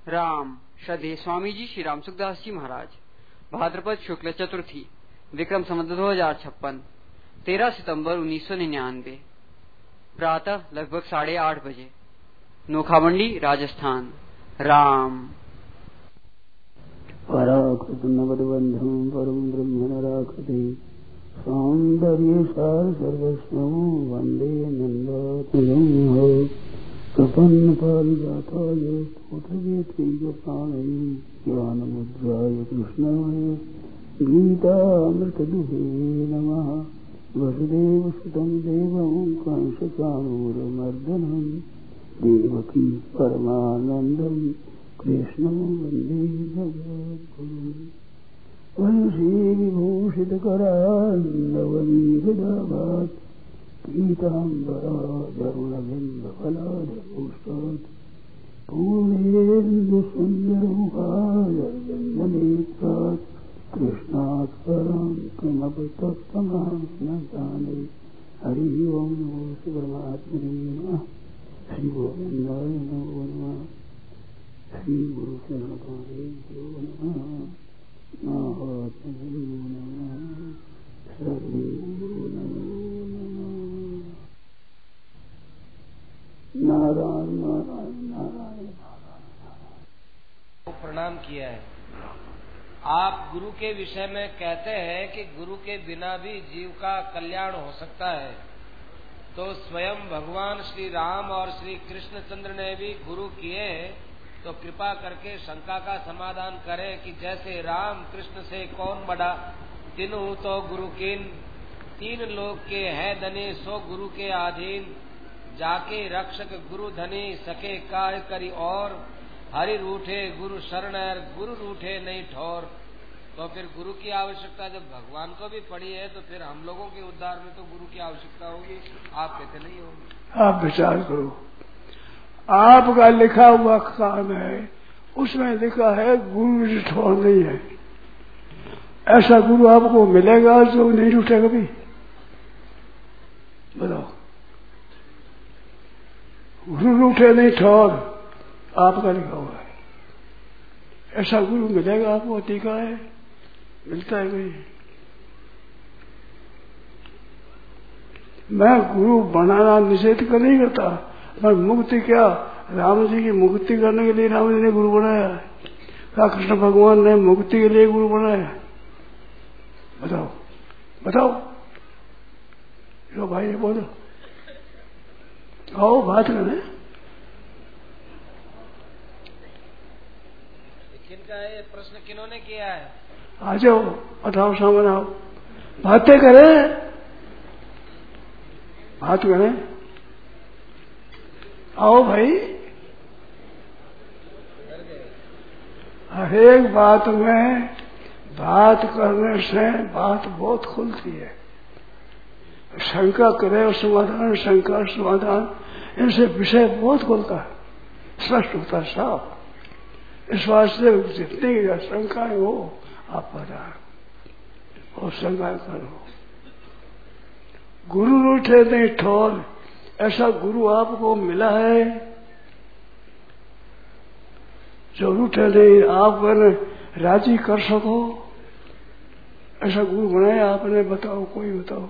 राम श्रद्धेय स्वामी जी श्री राम सुखदास जी महाराज। भाद्रपद शुक्ल चतुर्थी, विक्रम संवत 2056, 13 सितंबर 1999। प्रातः लगभग 8:30 बजे, नोखामंडी राजस्थान। राम पराकृतनवद्बन्धं परं ब्रह्म राखते सौन्दर्य सार सर्वस्वं वन्दे नन्दातुलं प्रपन्न पारिजाताय पुत्रवेत्रैकपाणये ज्ञानमुद्राय कृष्णाय गीतामृतदुहे नमः। वसुदेवसुतं देवं कंसचाणूरमर्दनं देवकी परमानन्दं कृष्णं वन्दे जगद्गुरुम्। वंशीविभूषितकरान्नवमीगदाभात् पीताम्बराधरुणबिम्बफलाधभूषात् पूर्णेन्दुसुन्दरमुखायर्गन्धनेत्रात् कृष्णात् परं किमपि तत्त्वमहं न जाने। हरि ओं नमो श्रीपरमात्मने नमः। श्रीगोविन्दाय नमो नमः। श्रीगुरुचरणपादेभ्यो नमः। महात्मभ्यो नमः। सर्वेभ्यो नमो नमः। नारायण नारायण नारायण नारायण। प्रणाम किया है। आप गुरु के विषय में कहते हैं कि गुरु के बिना भी जीव का कल्याण हो सकता है, तो स्वयं भगवान श्री राम और श्री कृष्णचंद्र ने भी गुरु किए, तो कृपा करके शंका का समाधान करें कि जैसे राम कृष्ण से कौन बड़ा, तीनों तो गुरु कीन, तीन लोग के है धनी सो गुरु के अधीन, जाके रक्षक गुरु धनी सके काय करी और, हरि रूठे गुरु शरण गुरु रूठे नहीं ठोर। तो फिर गुरु की आवश्यकता जब भगवान को भी पड़ी है, तो फिर हम लोगों के उद्धार में तो गुरु की आवश्यकता होगी, आप कहते नहीं होगी। आप विचार करो, आपका लिखा हुआ काम है, उसमें लिखा है गुरु ठोर नहीं है। ऐसा गुरु आपको मिलेगा जो नहीं रूठे कभी? बताओ। गुरु रूठे नहीं ठोर आपका लिखा हुआ है। ऐसा गुरु मिलेगा आपको? टीका है, मिलता है कोई? मैं गुरु बनाना निषेध कर नहीं करता, पर मुक्ति क्या, राम जी की मुक्ति करने के लिए राम जी ने गुरु बनाया है, क्या कृष्ण भगवान ने मुक्ति के लिए गुरु बनाया है? बताओ बताओ, जो भाई बोलो, आओ बात करें। किनका है ये प्रश्न, किन्होंने किया है? आ जाओ, बताओ, सामने आओ, बातें करें, बात करें, आओ भाई। हर एक बात में बात करने से बात बहुत खुलती है। शंका करे और समाधान, शंका समाधान, इनसे विषय बहुत खुलता है, स्पष्ट होता है, साफ। इस वास्ते जितनी शंकाएं हो आप बता और शंका करो। गुरु रूठे नहीं ठोर, ऐसा गुरु आपको मिला है जो रूठे नहीं, आप राजी कर सको, ऐसा गुरु बनाया आपने? बताओ, कोई बताओ।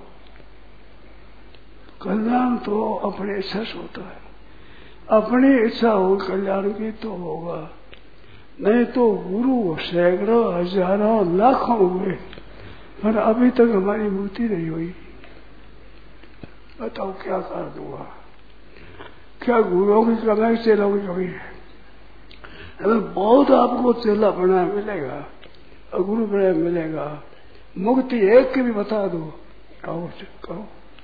कल्याण तो अपनी इच्छा से होता है, अपनी इच्छा हो कल्याण की तो होगा, नहीं तो गुरु सैकड़ों हजारों लाखों हुए, पर अभी तक हमारी मुक्ति नहीं हुई। बताओ क्या कर दूंगा? क्या गुरुओं की कमी, चेलों की कमी है? हमें बहुत आपको चेला बना मिलेगा और गुरु बना मिलेगा। मुक्ति एक की भी बता दो, कहो कहो।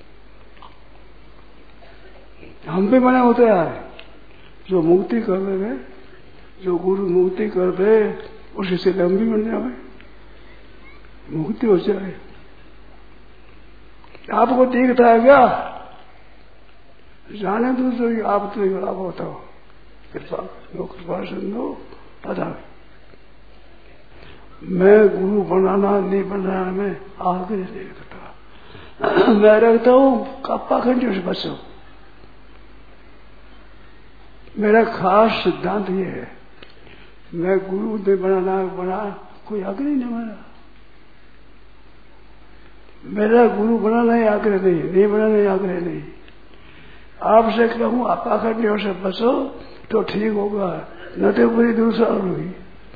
हम भी बने होते यार, जो मुक्ति कर दे, जो गुरु मुक्ति कर दे, उसी से लंबी बन जाए, मुक्ति हो जाए। आपको दिखता है क्या? जाने दो तो आप तो आप बताओ, कृपा सुनो, पता मैं गुरु बनाना नहीं बनाना में आगे नहीं रखता। मैं रखता हूँ कप्पा खंडियों से बचो। मेरा खास सिद्धांत ये है, मैं गुरु ने बना कोई आग्रह नहीं मेरा। मेरा गुरु बनाना ही आग्रह नहीं बनाना ही आग्रह नहीं। आपसे कहूँ आप पाखंडियों से बचो तो ठीक होगा, न तो पूरी दूसरा होगी।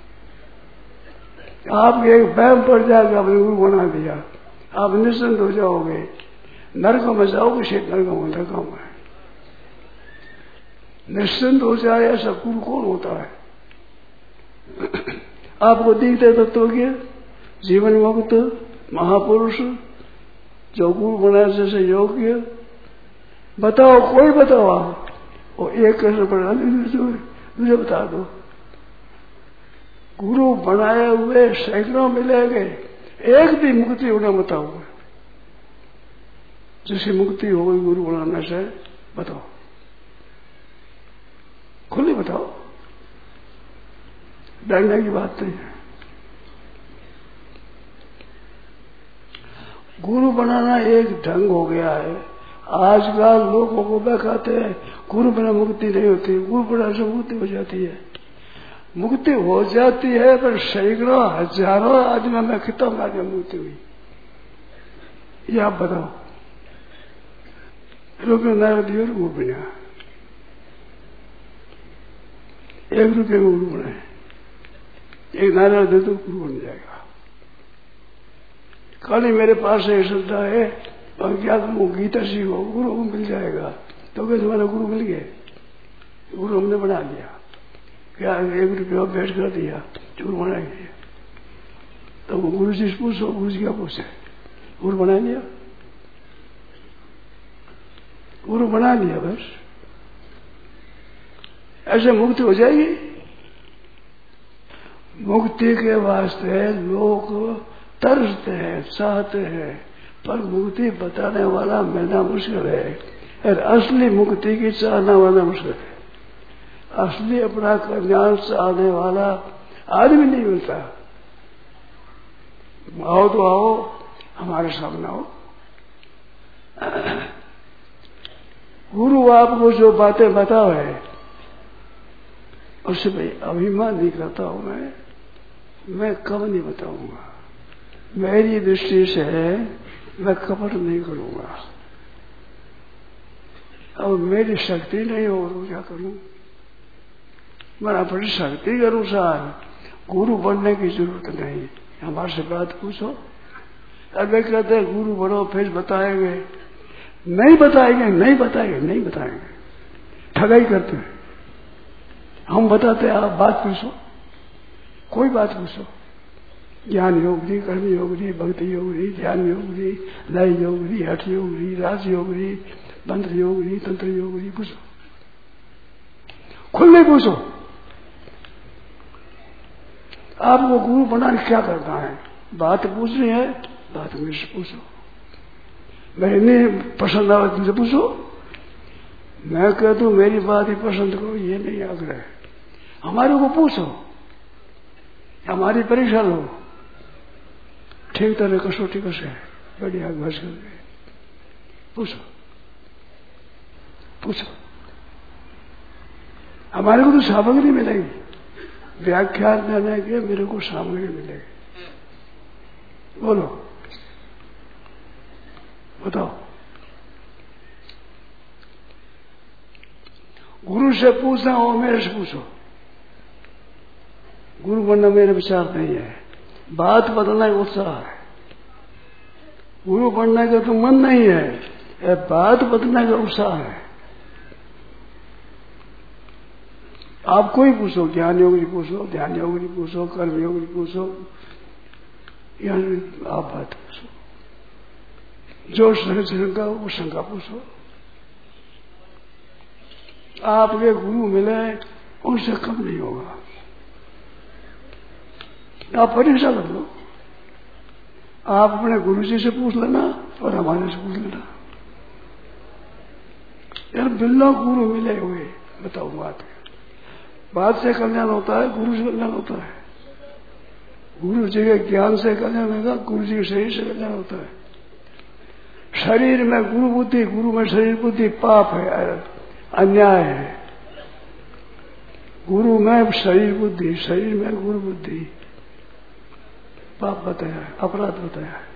आप एक वहम पड़ जाएगा, आपने गुरु बना दिया, आप निश्चिंत हो जाओगे, नरकों में जाओगे, शेख नरकों में निश्चिंत हो जाए। ऐसा गुरु कौन होता है? आपको दिखते तत्व के जीवन मुक्त महापुरुष जो गुरु बनाए जैसे योग्य, बताओ कोई बताओ आप, वो एक कैसे बना मुझे बता दो। गुरु बनाए हुए सैकड़ों मिलेंगे, एक भी मुक्ति होना बताओ, जिसकी मुक्ति हो गई गुरु बनाने से, बताओ खुली बताओ, डरने की बात नहीं है। गुरु बनाना एक ढंग हो गया है। आजकल लोगों को बहकाते हैं गुरु बिना मुक्ति नहीं होती, गुरु बनाने से मुक्ति हो जाती है। मुक्ति हो जाती है, पर सैकड़ों हजारों आदमी में कितना आदमी मुक्ति हुई, ये आप बताओ। रुपये नारद गुरु बना, 1 रुपये में गुरु बनाए, एक नारायण दे तो गुरु बन जाएगा। कल ही मेरे पास एक श्रद्धा है, और क्या तुम गीता सीखो, गुरु को मिल जाएगा। तो क्या तुम्हारा गुरु मिल गए? गुरु हमने बना लिया, क्या 1 रुपया भेंट कर दिया, गुरु बना लिया। तो वो गुरु जी से पूछो, गुरु जी क्या पूछे? गुरु बना लिया, गुरु बना लिया, बस ऐसे मुक्ति हो जाएगी। मुक्ति के वास्ते लोग तरसते हैं, चाहते हैं, पर मुक्ति बताने वाला मिलना मुश्किल है, और असली मुक्ति की चाहने वाला मुश्किल है। असली अपना कल्याण चाहने वाला आदमी नहीं मिलता। आओ तो आओ, हमारे सामने आओ। गुरु आपको जो बातें बताओ है, उससे भाई अभिमान नहीं करता हूं मैं कब नहीं बताऊंगा। मेरी दृष्टि से मैं कपट नहीं करूंगा। अब मेरी शक्ति नहीं हो तो क्या करूं? मैं अपनी शक्ति के अनुसार गुरु बनने की जरूरत नहीं। हमारे से बात पूछो, अबे कहते हैं गुरु बनो फिर बताएंगे, नहीं बताएंगे, ठगाई करते हैं। हम बताते हैं, आप बात पूछो, कोई बात पूछो, ज्ञान योगरी, कर्म योगरी, भक्ति योगरी, ध्यान योगरी, लय योगरी, हठ योगरी, राज योगरी, मंत्र योगरी, तंत्र योगरी, पूछो, खुले पूछो। आपको गुरु बनाने क्या करना है? बात पूछनी है, बात मेरे से पूछो। मैं नहीं पसंद आवे तुमसे पूछो। मैं कह दूं मेरी बात ही पसंद करो, ये नहीं आग्रह। हमारे को पूछो, हमारी परीक्षा लो, ठीक तरह कसौटी कसे बढ़िया घस कर पूछो। हमारे को तो सामग्री मिलेगी, व्याख्यान देने के मेरे को सामग्री मिलेगी। बोलो, बताओ। गुरु से पूछना हो, मेरे से पूछो। गुरु बनना मेरे विचार नहीं है, बात बदलना का उत्साह है। गुरु बनने का तो मन नहीं है, बात बदलने का उत्साह है। आप कोई पूछो, ज्ञान योगी पूछो, ध्यान योगी पूछो, कर्म योगी पूछो, या आप बात पूछो। जो शंका वो शंका पूछो। आपके गुरु मिले, उनसे कम नहीं होगा। आप परीक्षा कर लो, आप अपने गुरु जी से पूछ लेना और हमारे से पूछ लेना। यार बिल्ला गुरु मिले हुए, बताओ बात से कल्याण होता है, गुरु से कल्याण होता है। गुरु जी के ज्ञान से कल्याण होगा, गुरु जी के शरीर से कल्याण होता है। शरीर में गुरु बुद्धि, गुरु में शरीर बुद्धि पाप है, अन्याय है। गुरु में शरीर बुद्धि, शरीर में गुरु बुद्धि। पाप बताया है, अपराध बताया है।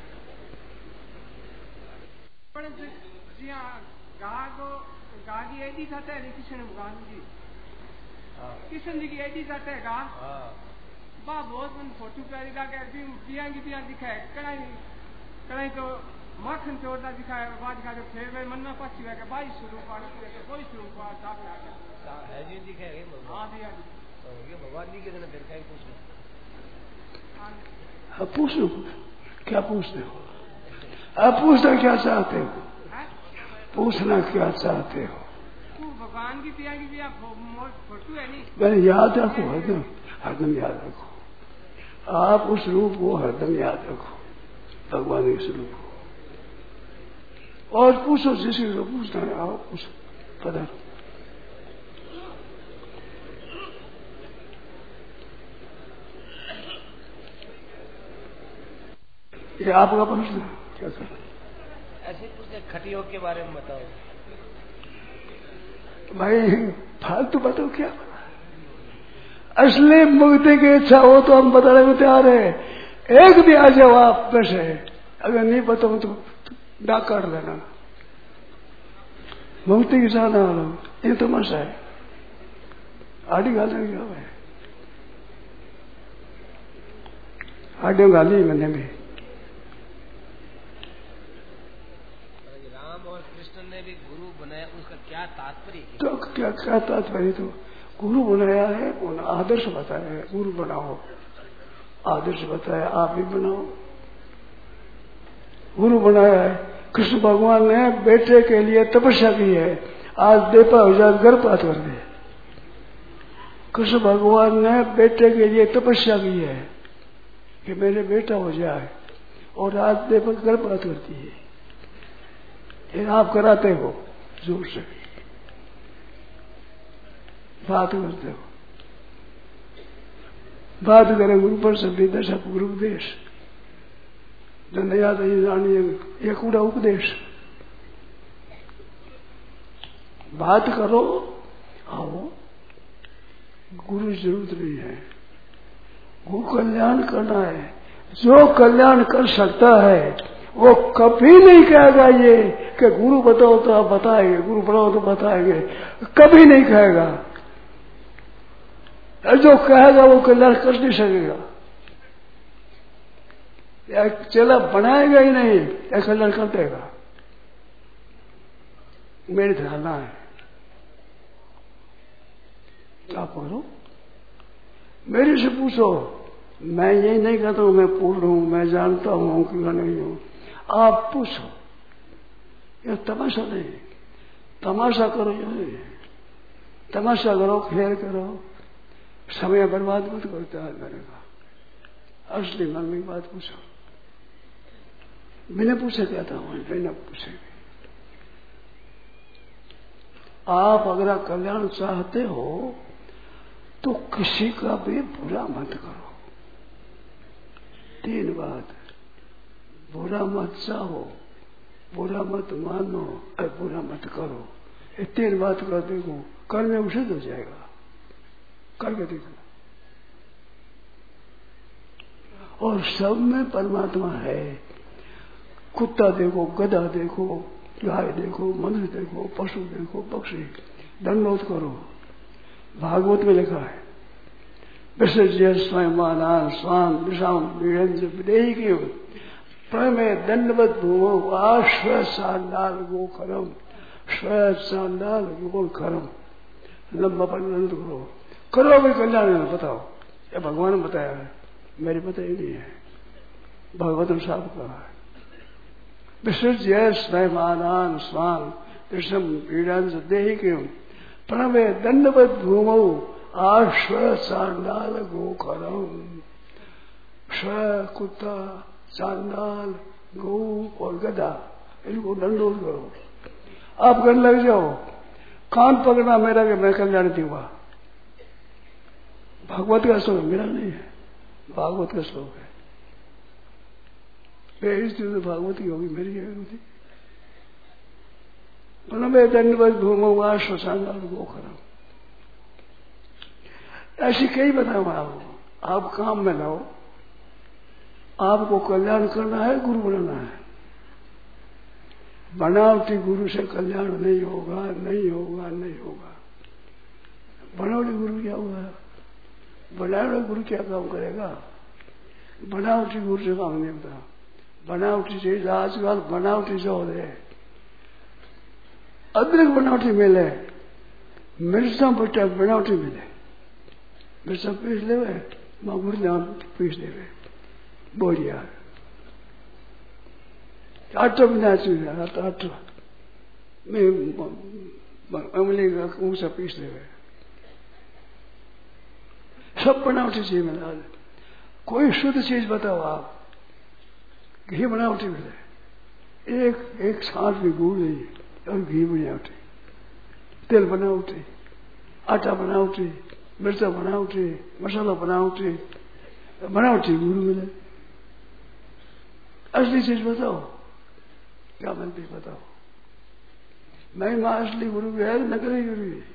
किशन जी की एडी जाते है गा बा बहुत मन फोटो प्यारी दा के दिया दिखाए कढ़ाई तो माखन चोरदा दिखाए बाद का जो फिर मैं मन में पछी है कि भाई शुरू पाना तो कोई शुरू पा साफ आ गया है जी दिखाए हां दिया तो ये भगवान जी के दिन फिर कहीं पूछ लो हाँ पूछ लो, क्या पूछते हो आप? पूछना क्या चाहते हो? पूछना क्या चाहते हो? भगवान की पिया की पिया फोटो है नहीं, मैंने याद रखो, हरदम याद रखो। आप उस रूप को हरदम याद रखो, भगवान के स्वरूप को। और पूछो जिसकी को पूछना है, आओ पूछो, पता ये आपका प्रश्न है, क्या कर ऐसे पूछते खटियोग के बारे में बताओ भाई, फालतू बताओ क्या पता। असली मुक्ति की इच्छा हो तो हम बताने को तैयार है। एक भी आ जाओ आप में से, अगर नहीं बताओ तो ना कर लेना। मुक्ति की इच्छा ना लो, ये तमाशा है। आड़ी गाली क्या है, आड़ी गाली मैंने भी। ने भी गुरु बनाया, उसका क्या तात्पर्य? तो क्या क्या तात्पर्य? तो गुरु बनाया है, आदर्श बताया है, गुरु बनाओ, आदर्श बताया, आप भी बनाओ। गुरु बनाया है, कृष्ण भगवान ने बेटे के लिए तपस्या की है, आज देपा हो जाए गर्भपात कर दे। कृष्ण भगवान ने बेटे के लिए तपस्या की है कि मेरे बेटा हो जाए, और आज देपा गर्भपात करती है। ये आप कराते हो, जोर से बात करते हो। बात करें गुरु पर सभी दशा गुरु उपदेश, जन याद जानिए ये कूड़ा उपदेश। बात करो, आओ, गुरु की जरूरत नहीं है। गुरु कल्याण करना है, जो कल्याण कर सकता है वो कभी नहीं कहेगा ये कि गुरु बताओ तो आप बताएंगे, गुरु बनाओ तो बताएंगे, कभी नहीं कहेगा। जो कहेगा वो कल्याण कर नहीं सकेगा, या चेला बनाएगा ही नहीं, या कल्याण कर देगा। मेरी धारणा है। आप बोलो, मेरे से पूछो, मैं यही नहीं कहता हूं मैं पूर्ण हूं, मैं जानता हूं कि मैं नहीं हूं। आप पूछो, ये तमाशा नहीं, तमाशा करो, ये नहीं तमाशा करो, खेल करो, समय बर्बाद मत करो। त्याग करेगा असली मन में बात पूछो, बिना पूछे कहता हूं, बिना पूछे। आप अगर कल्याण चाहते हो तो किसी का भी बुरा मत करो। 3 बात, बुरा मत चाहो, बुरा मत मानो और बुरा मत करो। ये 3 बात कर देखो, कर्म में उसे हो जाएगा, करके देखो। और सब में परमात्मा है। कुत्ता देखो, गधा देखो, गाय देखो, मनुष्य देखो, पशु देखो, पक्षी, दंडोत करो। भागवत में लिखा है, विसर्ज्य स्वयं स्वाम विषाम विदेही की प्रमे दंडवत भूमो आश्व चांडाल गोखरम, स्व चांडाल गोखरम। लंबा परिणत करो, करो भी कल्याण है। बताओ, ये भगवान ने बताया है, मेरी बताई नहीं है, भगवत ने साफ कहा है। विसर्ज्य स्वयं स्वाम विषम पीड़ांश देही की प्रमे दंडवत भूमो आश्व चांडाल गोखरम। स्व कुत्ता, चांडाल, गौ और गधा, इनको दंडोत करो। आप करने लग जाओ, कान पकड़ना मेरा कि मैं कल्याण दूंगा। भागवत का श्लोक मेरा नहीं है, भागवत का श्लोक है। बेइज्जती तो भागवत की होगी, मेरी होगी। दंडवत भूमो आश्व चांडाल गोखरम। ऐसी कई बताऊं आपको। आप काम में लाओ, आपको कल्याण करना है, गुरु बनाना है। बनावटी गुरु से कल्याण नहीं होगा, नहीं होगा, नहीं होगा। बनावटी गुरु क्या होगा? बनावटी गुरु क्या काम करेगा? बनावटी गुरु से काम नहीं होता। बनावटी चीज आजकल बनावटी जो हो रहे, अदरक बनावटी मिले, मिर्चा बटा बनावटी मिले। मिर्चा पीस ले, मगुर पीस दे, बोलिया आटा बना चुके, आटा में अमली का ऊंचा पीस दे, सब बनावटी चीज मिला। कोई शुद्ध चीज बताओ आप। घी बनावटी मिले, एक छाछ भी गुड़ नहीं, और घी बनावटी, तेल बनावटी, आटा बनावटी, मिर्चा बनावटी, मसाला बनावटी, बनावटी गुरु मिले। असली चीज बताओ, क्या मिलती बताओ। महिमा असली गुरु की है, नकली गुरु की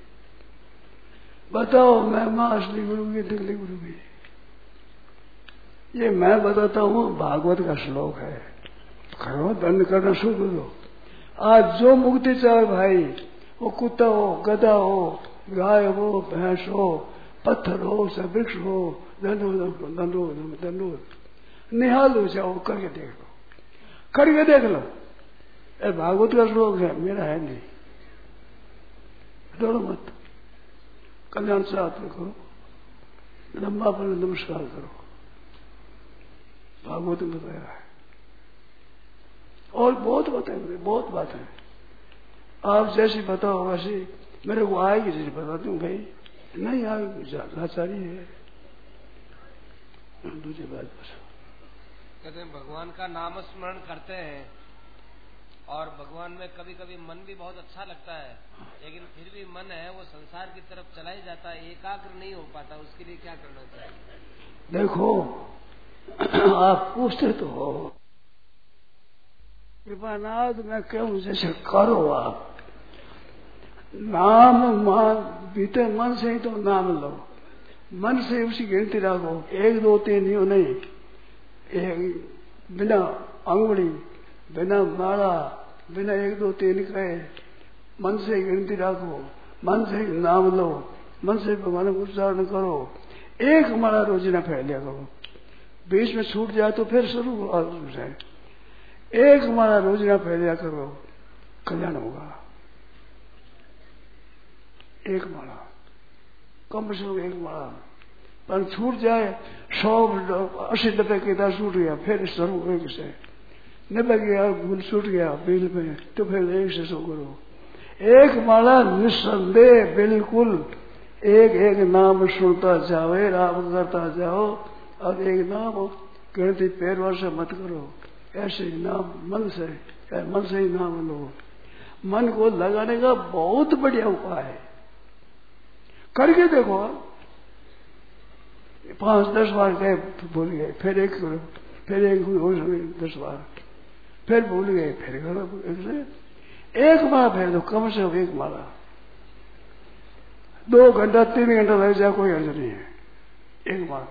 बताओ। महिमा असली गुरु की, नकली गुरु की। ये मैं बताता हूँ, भागवत का श्लोक है। करो दंड करना शुरू करो। आज जो मुक्ति चाहे भाई, वो कुत्ता हो, गधा हो, गाय हो, भैंस हो, पत्थर हो, सब वृक्ष हो, दंडो निहाल हो जाओ, करके देख लो, करके देख लो। ये भागवत का श्लोक है, मेरा है नहीं। डरो मत, कल्याण से आत्म करो, लंबा पर नमस्कार करो। भागवत में बताया है, और बहुत बताए, बहुत बात है। आप जैसी बताओ वैसी मेरे को आएगी, जैसे बताती हूँ भाई, नहीं आएगी लाचारी है। दूसरी बात बस कहते हैं भगवान का नाम स्मरण करते हैं और भगवान में कभी कभी मन भी बहुत अच्छा लगता है, लेकिन फिर भी मन है वो संसार की तरफ चला ही जाता है, एकाग्र नहीं हो पाता। उसके लिए क्या करना चाहिए? देखो आप पूछते तो हो, कृपानाथ मैं कहूँ जैसे करो आप। नाम बीते मन से ही तो नाम लो, मन से उसी गिनती रखो। 1 2 3 यूं नहीं, बिना अंगुली, बिना माला, बिना 1 2 3 कहे, मन से गिनती रखो, मन से नाम लो, मन से भगवान का उच्चारण करो। 1 माला रोज न फैल लिया करो, बीच में छूट जाए तो फिर शुरू जाए। 1 माला रोज न फैल लिया करो, कल्याण होगा। 1 माला, कम से कम 1 माला, पर छूट जाए 100 80 90 के 10 छूट गया, फिर शुरू 1 से 90 गया, भूल छूट गया बिल में, तो फिर 1 से शुरू करो। 1 माला निस्संदेह बिल्कुल, एक नाम सुनता जाओ, राम करता जाओ, और 1 नाम गिनती पैरवा से मत करो। ऐसे ही नाम मन से ही नाम लो। मन को लगाने का बहुत बढ़िया उपाय है, करके देखो। 5-10 बार गए भूल गए, फिर 1 करो, फिर 1 10 बार, फिर भूल गए, फिर करो 1 माला फेर दो, कम से कम 1 माला। 2 घंटा 3 घंटा लग जाए, कोई अर्ज नहीं है। 1 माला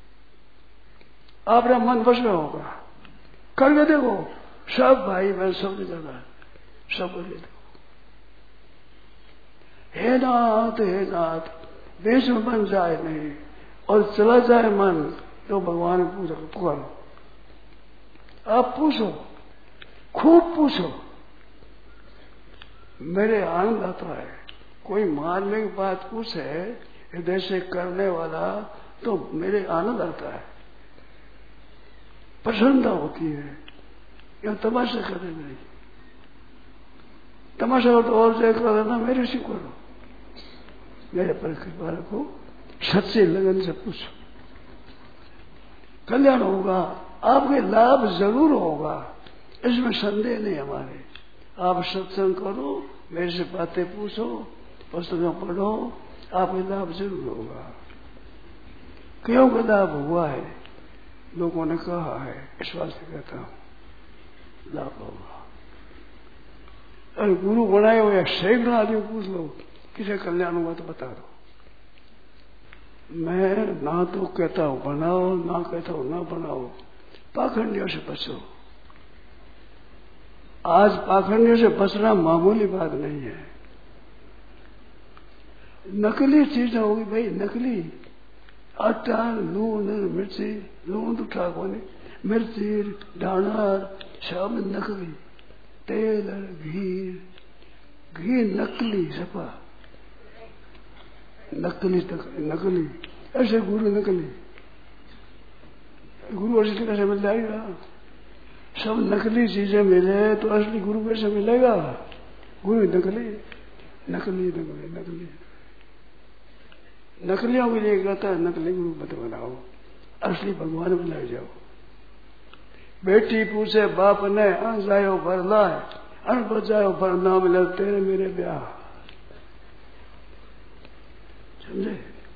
आपका मन बस में होगा, करके देखो। सब भाई बहन सब जगह सब बोले देखो, हे नाथ देश में बन जाए नहीं और चला जाए मन, तो भगवान पूछो, पुकारो। आप पूछो, खूब पूछो, मेरे आनंद आता है। कोई मारने की बात पूछे हृदय से करने वाला, तो मेरे आनंद आता है, प्रसन्नता होती है। यह तमाशा करे नहीं, तमाशा हो तो और से कर देना, मेरे से करो। मेरे पर कृपा रखो, सच्चे लगन से पूछो, कल्याण होगा, आपके लाभ जरूर होगा, इसमें संदेह नहीं हमारे। आप सत्संग करो, मेरे से बातें पूछो, पुस्तकें पढ़ो, आपके लाभ जरूर होगा। क्यों का लाभ हुआ है, लोगों ने कहा है, इस बात से कहता हूं लाभ होगा। अरे गुरु बनाए हुए सैकड़ों आदमी पूछ लो, किसे कल्याण हुआ तो बता दो। मैं ना तो कहता हूं बनाओ, ना कहता हूं ना बनाओ। पाखंडियों से बचो। आज पाखंडियों से बचना मामूली बात नहीं है। नकली चीजें होगी भाई, नकली आटा, लूण, मिर्ची, लूण तो ठाक होने, मिर्ची, डाणार सब नकली, तेल, घी नकली, सपा नकली नकली। ऐसे गुरु नकली, गुरु असली कैसे मिल जाएगा? सब नकली चीजें मिले तो असली गुरु कैसे मिलेगा? गुरु नकली नकली नकली नकली। नकलियों के लिए कहता है नकली गुरु मत बनाओ, असली भगवान बना जाओ। बेटी पूछे बाप ने अन जायो भर लाए, अन बजायो भर ना मिले तेरे मेरे ब्याह। समझे?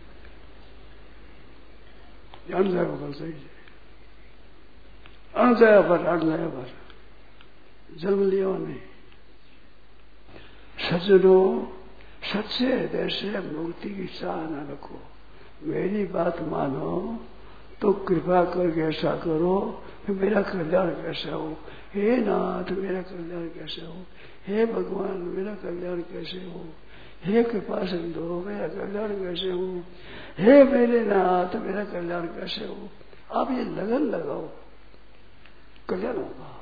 अन जायो भर सही, अन जायो भर, अन जायो भर, जन्म लियो नहीं। सज्जनों, सच्चे हृदय से मुक्ति की चाह न रखो। मेरी बात मानो तो कृपा करके ऐसा करो कि मेरा कल्याण कैसे हो। हे नाथ मेरा कल्याण कैसे हो, हे भगवान मेरा कल्याण कैसे हो, हे कृपा सिंधु मेरा कल्याण कैसे हो, हे मेरे नाथ मेरा कल्याण कैसे हो। आप ये लगन लगाओ, कल्याण होगा।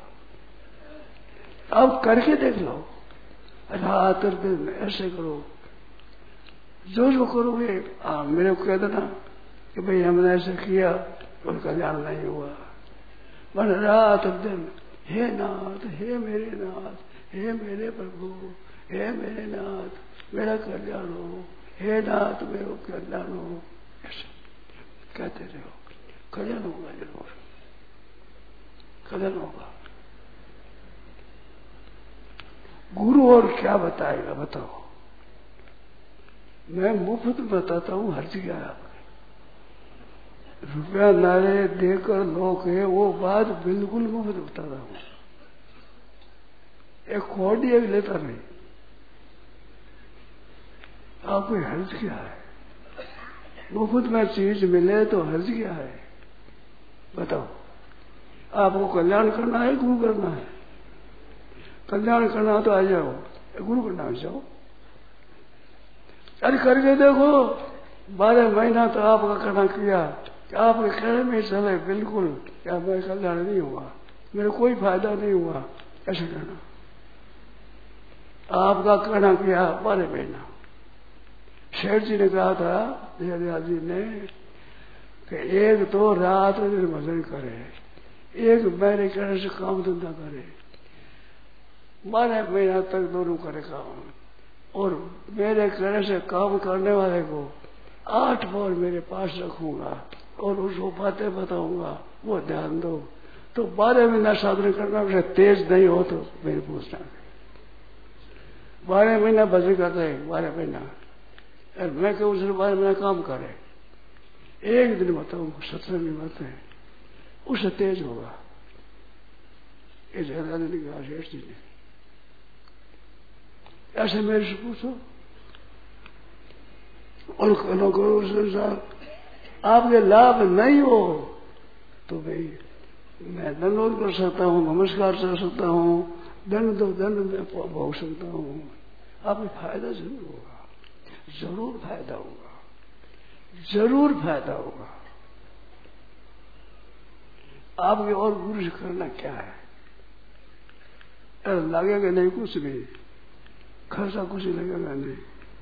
आप करके देख लो, रात और दिन ऐसे करो, जो करोगे मेरे को कह देना कि भाई हमने ऐसे किया और कल्याण नहीं हुआ। मन रात और दिन हे नाथ, हे मेरे नाथ, हे मेरे प्रभु, हे मेरे नाथ मेरा कल्याण हो, हे नाथ मेरा कल्याण हो, ऐसा कहते रहो। कल्याण होगा, जरूर कल्याण होगा। गुरु और क्या बताएगा बताओ? मैं मुफ्त बताता हूं हर जगह। रुपया नारे देकर लोग है वो बात बिल्कुल मुफ्त बताता हूं, एक कौड़ी भी लेता नहीं। आपको हर्ज क्या है? मुफ्त में चीज मिले तो हर्ज क्या है बताओ? आपको कल्याण करना है, गुरु करना है? कल्याण करना तो आ जाओ, गुरु करना आ जाओ। अरे करके देखो, 12 महीना तो आपका करना किया, आपके कहने में चले बिल्कुल क्या मेरा कल्याण नहीं हुआ, मेरा कोई फायदा नहीं हुआ, ऐसे कहना। आपका कहना किया 12 महीना। शेठ जी ने कहा था दयाल जी ने कि एक तो रात दिन भजन करे, एक मेरे कहने से काम धंधा करे, 12 महीना तक दोनों करे काम। और मेरे कहने से काम करने वाले को 8 बार मेरे पास रखूंगा और उसको बातें बताऊंगा, वो ध्यान दो। तो 12 महीना साधन करना, उसे तेज नहीं हो तो मेरे पूछना। 12 महीना भजन करते हैं, 12 महीना, और मैं कहूँ उसने 12 महीना काम करे, एक दिन बताऊँ सत्संग में बातें, उससे तेज होगा। ये ज्यादा ने कहा शेठ जी ने, ऐसे मेरे से पूछो और करो करो संसार आपके लाभ नहीं हो तो भाई मैं दंडोत कर सकता हूँ, नमस्कार कर सकता हूँ, दंड दो दंड में भोग सकता हूँ। आपको फायदा जरूर होगा, जरूर फायदा होगा, जरूर फायदा होगा। आपके और गुरु से करना क्या है? अरे लगेगा नहीं कुछ भी, खर्चा कुछ लगेगा नहीं।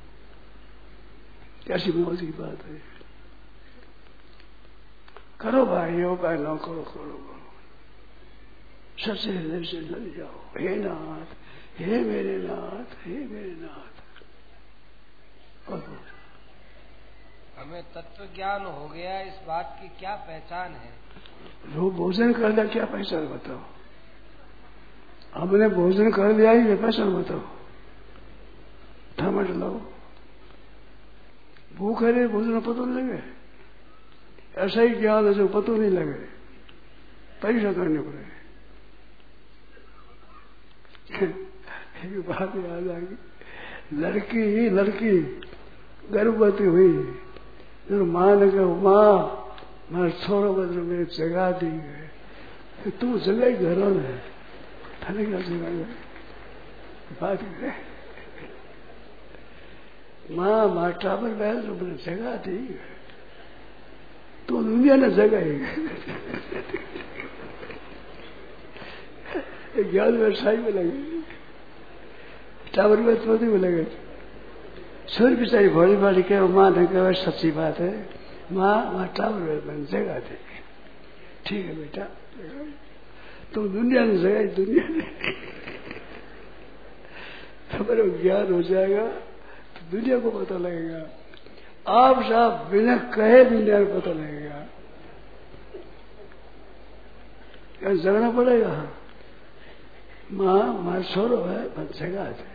कैसी मौज की बात है। करो भाइयों बहनों, करो करो करो, सच्चे हृदय से लग जाओ। हे नाथ, हे मेरे नाथ, हे मेरे नाथ। हमें तत्व ज्ञान हो गया, इस बात की क्या पहचान है? वो भोजन कर लिया, क्या पहचान बताओ? हमने भोजन कर लिया ही, पहचान बताओ? थमट लो, भूख है भोजन पता नहीं लगे। ऐसा ही ज्ञान है जो पता नहीं लगे, परीक्षा करनी पड़े। एक बात याद आ गई, लड़की गर्भवती हुई, जो माँ ने कहा माँ मारे छोरो बदल में जगह दी गए तू जगह घरों ने थाने क्या जगह बात करे माँ माँ टावर बैल जो मैंने जगह दी तो दुनिया ने जगह ही 11 व्यवसाय में लगे टावर में चौथी में लगे सूर्य बिचारी भोली भाली के माँ ने कहा सच्ची बात है माँ माँ टावर में जगह दी ठीक है बेटा तो दुनिया ने जगह दुनिया ने हमारे ज्ञान हो जाएगा तो दुनिया को पता लगेगा आप साहब बिना कहे दुनिया को पता लगेगा क्या जगना पड़ेगा माँ माँ छोरो है बस जगह है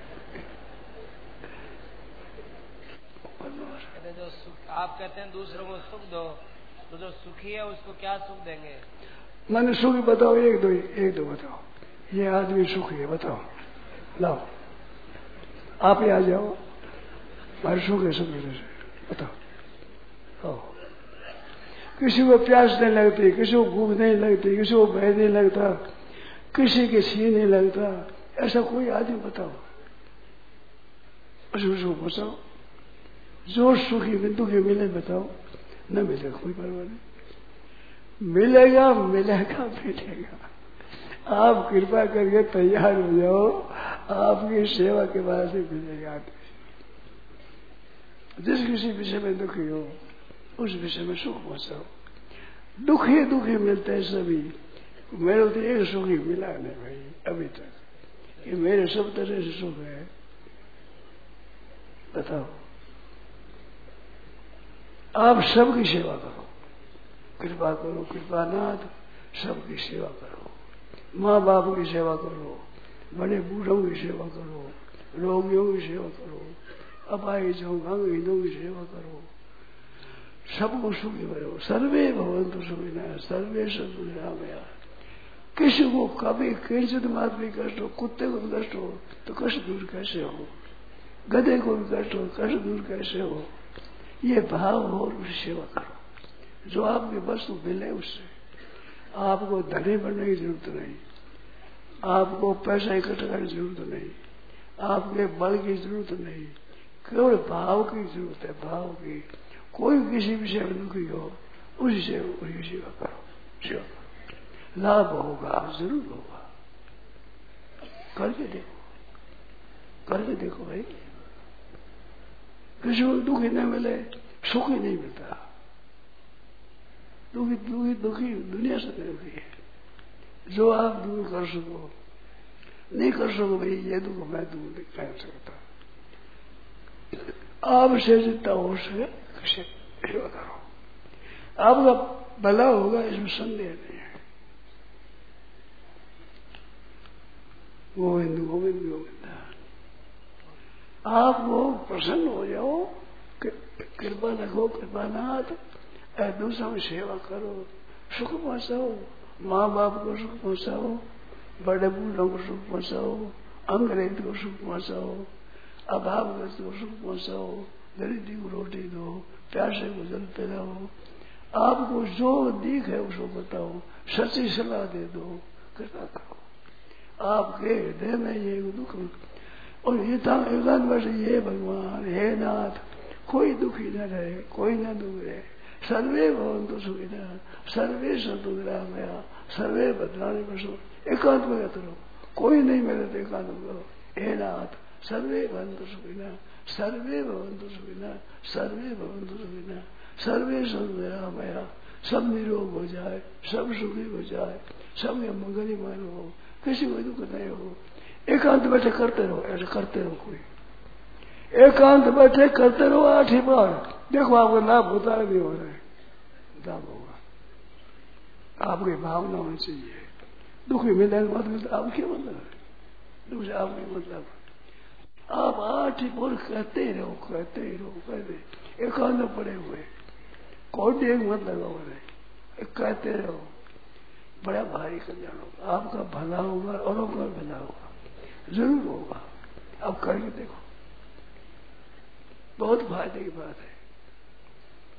जो आप कहते हैं दूसरों को सुख दो तो जो सुखी है उसको क्या सुख देंगे मैंने सुखी बताओ एक दो बताओ ये आदमी सुखी है बताओ लाओ आप ही आ जाओ हमारे सुख है सुख बताओ किसी को प्यास नहीं लगती किसी को भूख नहीं लगती किसी को भय नहीं लगता किसी के सी नहीं लगता ऐसा कोई आदमी बताओ उसको बताओ जो सुखी में दुखी मिले बताओ न मिलेगा कोई परवाह नहीं मिलेगा मिलेगा मिलेगा आप कृपा करके तैयार हो जाओ आपकी सेवा के बाद से मिलेगा जिस किसी विषय में दुखी हो उस विषय में सुख पहुंचाओ दुखी दुखी मिलते हैं सभी मेरे तो एक सुखी मिला नहीं भाई अभी तक ये मेरे सब तरह से सुख है बताओ आप सबकी सेवा करो कृपा करो कृपानाथ सबकी सेवा करो माँ बाप की सेवा करो बड़े बूढ़ों की सेवा करो रोगियों की सेवा करो अपाहिजों अंगहीनों की सेवा करो सबको सुखी करो सर्वे भवन्तु सुखिनः सर्वे सन्तु निरामया किसी को कभी किंचित मात्र भी कष्ट हो कुत्ते को भी कष्ट हो तो कष्ट दूर कैसे हो गधे को भी कष्ट हो कष्ट दूर कैसे हो ये भाव हो और उसकी सेवा करो जो आपकी वस्तु मिले उससे आपको धनी बनने की जरूरत नहीं आपको पैसा इकट्ठा करने की जरूरत नहीं आपके बल की जरूरत नहीं केवल भाव की जरूरत है भाव की कोई किसी विषय में दुखी हो उसी से उसकी सेवा करो लाभ होगा जरूर होगा करके देखो भाई किसी को दुखी नहीं मिले सुख ही नहीं मिलता दुखी दुखी दुखी दुनिया से दुखी है जो आप दूर कर सको नहीं कर सको भाई ये दुख मैं दूर नहीं कर सकता आपसे जितना हो सके सेवा करो आपका भला होगा इसमें संदेह नहीं है गोविंद गोविंद गोविंद आप वो प्रसन्न हो जाओ कृपा रखो कृपानाथ दूसरों की सेवा करो सुख पहुंचाओ माँ बाप को सुख पहुंचाओ बड़े बूढ़ों को सुख पहुंचाओ अंग्रेज को सुख पहुंचाओ अभावग्रस्त को सुख पहुंचाओ गरीबी को रोटी दो प्यासे को जल पिलाओ आपको जो दिख है उसको बताओ सच्ची सलाह दे दो कृपा करो आपके हृदय में ये दुख और ये था एकांत वर्ष ये भगवान हे नाथ कोई दुखी न रहे कोई न दुख रहे सर्वे भवन्तु सुखिनः सर्वे सन्तु निरामया सर्वे भद्राणि पश्यन्तु एकांत में करो कोई नहीं मिले तो एकांत में करो हे नाथ सर्वे भवन्तु सुखिनः सर्वे भवन्तु सुखिनः सर्वे भवन्तु सुखिनः सर्वे सन्तु निरामया सब निरोग हो जाए सब सुखी हो जाए सब ये मंगलमय हो किसी को दुख नहीं हो एकांत बैठे करते रहो ऐसे करते रहो कोई एकांत बैठे करते रहो 8 बार देखो आपको लाभ होता है नहीं हो रहा है लाभ होगा आपकी भावना होनी चाहिए दुखी मिलने का मतलब आप क्या मतलब है दुख से आपके मतलब आप 8 बार कहते ही रहो एकांत पड़े हुए कोई एक मत लगाओ कहते रहो बड़ा भारी कल्याण होगा आपका भला होगा औरों का भला होगा जरूर होगा आप करके देखो बहुत फायदे की बात है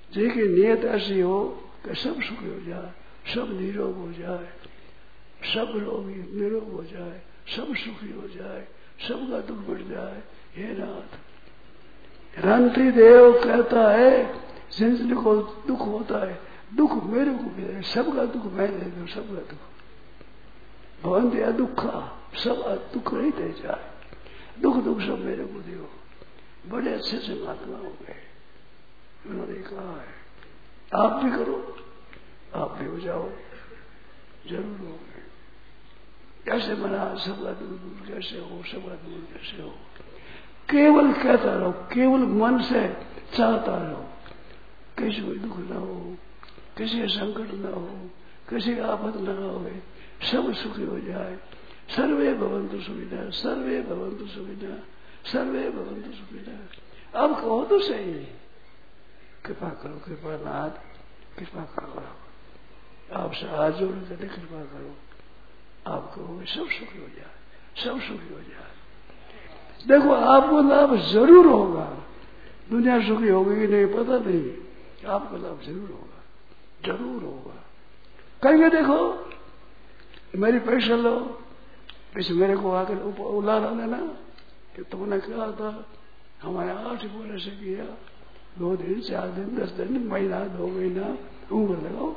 जिसकी नियत ऐसी हो कि सब सुखी हो जाए, सब निरोग हो जाए, सब रोगी निरोग हो जाए, सब सुखी हो जाए, सबका दुख मिट जाए। हे नाथ, रंती देव कहता है जिनको दुख होता है दुख मेरे को भी है, सबका दुख मैं दे दूं, सबका दुख भवन दिया दुखा, सब दुख नहीं दे जाए, दुख सब मेरे को दियो। बड़े अच्छे से महात्मा हो गए। उन्होंने कहा है आप भी करो, आप भी हो जाओ, जरूर हो गए। कैसे बना सबका दुख दूर कैसे हो, सबका दूर कैसे हो। केवल कहता रहो, केवल मन से चाहता रहो, किसी को दुख ना हो, किसी का संकट ना हो, किसी का आफत ना हो, सब सुखी हो जाए। सर्वे भवन्तु सुखिनः, सर्वे भवन्तु सुखिनः, सर्वे भवन्तु सुखिनः। अब कहो तो सही, कृपा करो कृपानाथ, कृपा करो, आपसे हाथ जोड़ कर कृपा करो, आप कहोगे सब सुखी हो जाए, सब सुखी हो जाए। देखो आपको लाभ जरूर होगा, दुनिया सुखी होगी कि नहीं पता नहीं, आपको लाभ जरूर होगा, जरूर होगा। कहेंगे देखो मेरी पैसा लो, इसे मेरे को आकर उलाना देना कि तुमने कहा था, हमारे 8 बोले से किया, 2 दिन 4 दिन 10 दिन महीना 2 महीना उम्र लगाओ।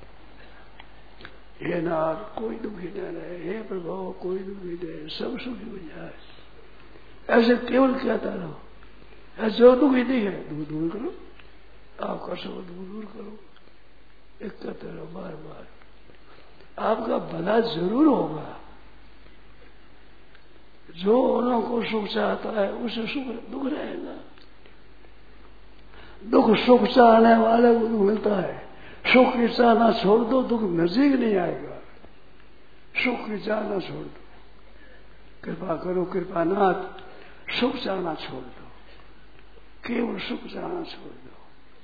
हे नाथ कोई दुखी न रहे, हे प्रभु कोई दुखी दे, सब सुखी हो जाए। ऐसे केवल कहता रहो, ऐसे जो दुखी नहीं है दूर दूर करो, आपका सब दूर दूर करो, एक कहते रहो बार बार, आपका भला जरूर होगा। जो औरों को सुख चाहता है उसे सुख दुख रहेगा, दुख सुख चाहने वाले को दुख मिलता है। सुख की चाहना छोड़ दो, दुख नजदीक नहीं आएगा। सुख की चाहना छोड़ दो, कृपा करो कृपानाथ, सुख चाहना छोड़ दो, केवल सुख चाहना छोड़ दो।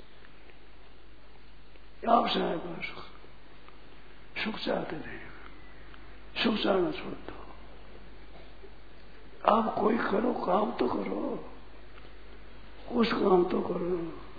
आप चाहे सुख, सुख चाहते नहीं, सुख चाहना छोड़ दो। आप कोई करो काम तो करो, कुछ काम तो करो,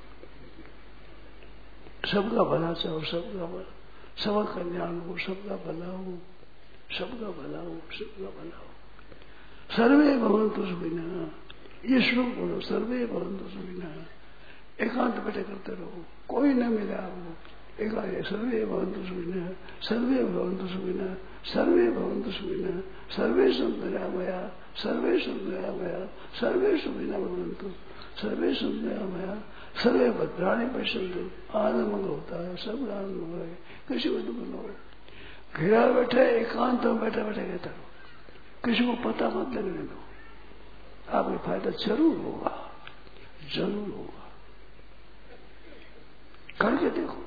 सबका भला चाहो, सबका भला, सबका कल्याण हो, सबका भला हो, सबका भला हो, सबका भला हो। सर्वे भवन्तु सुखिनः, ये श्लोक बोलो, सर्वे भवन्तु सुखिनः। एकांत बैठे करते रहो, कोई न मिले आपको, एकांत सर्वे भवन्तु सुखिनः, सर्वे भवन्तु सुखिनः, सर्वे भवन्तु सुखिनः, सर्वे सन्तु निरामया, सर्वे सन्तु निरामया, सर्वे सुखिनः भवन्तु, सर्वे सन्तु निरामया, सर्वे भद्राणि पश्यन्तु। आनंद मंगल होता है, सब आनंद मंगल है, किसी को दुख न हो। घिरा बैठे एकांत में बैठे बैठे कहता रहो, किसी को पता मत लगने दो, आपको फायदा जरूर होगा, जरूर होगा। करके देखो,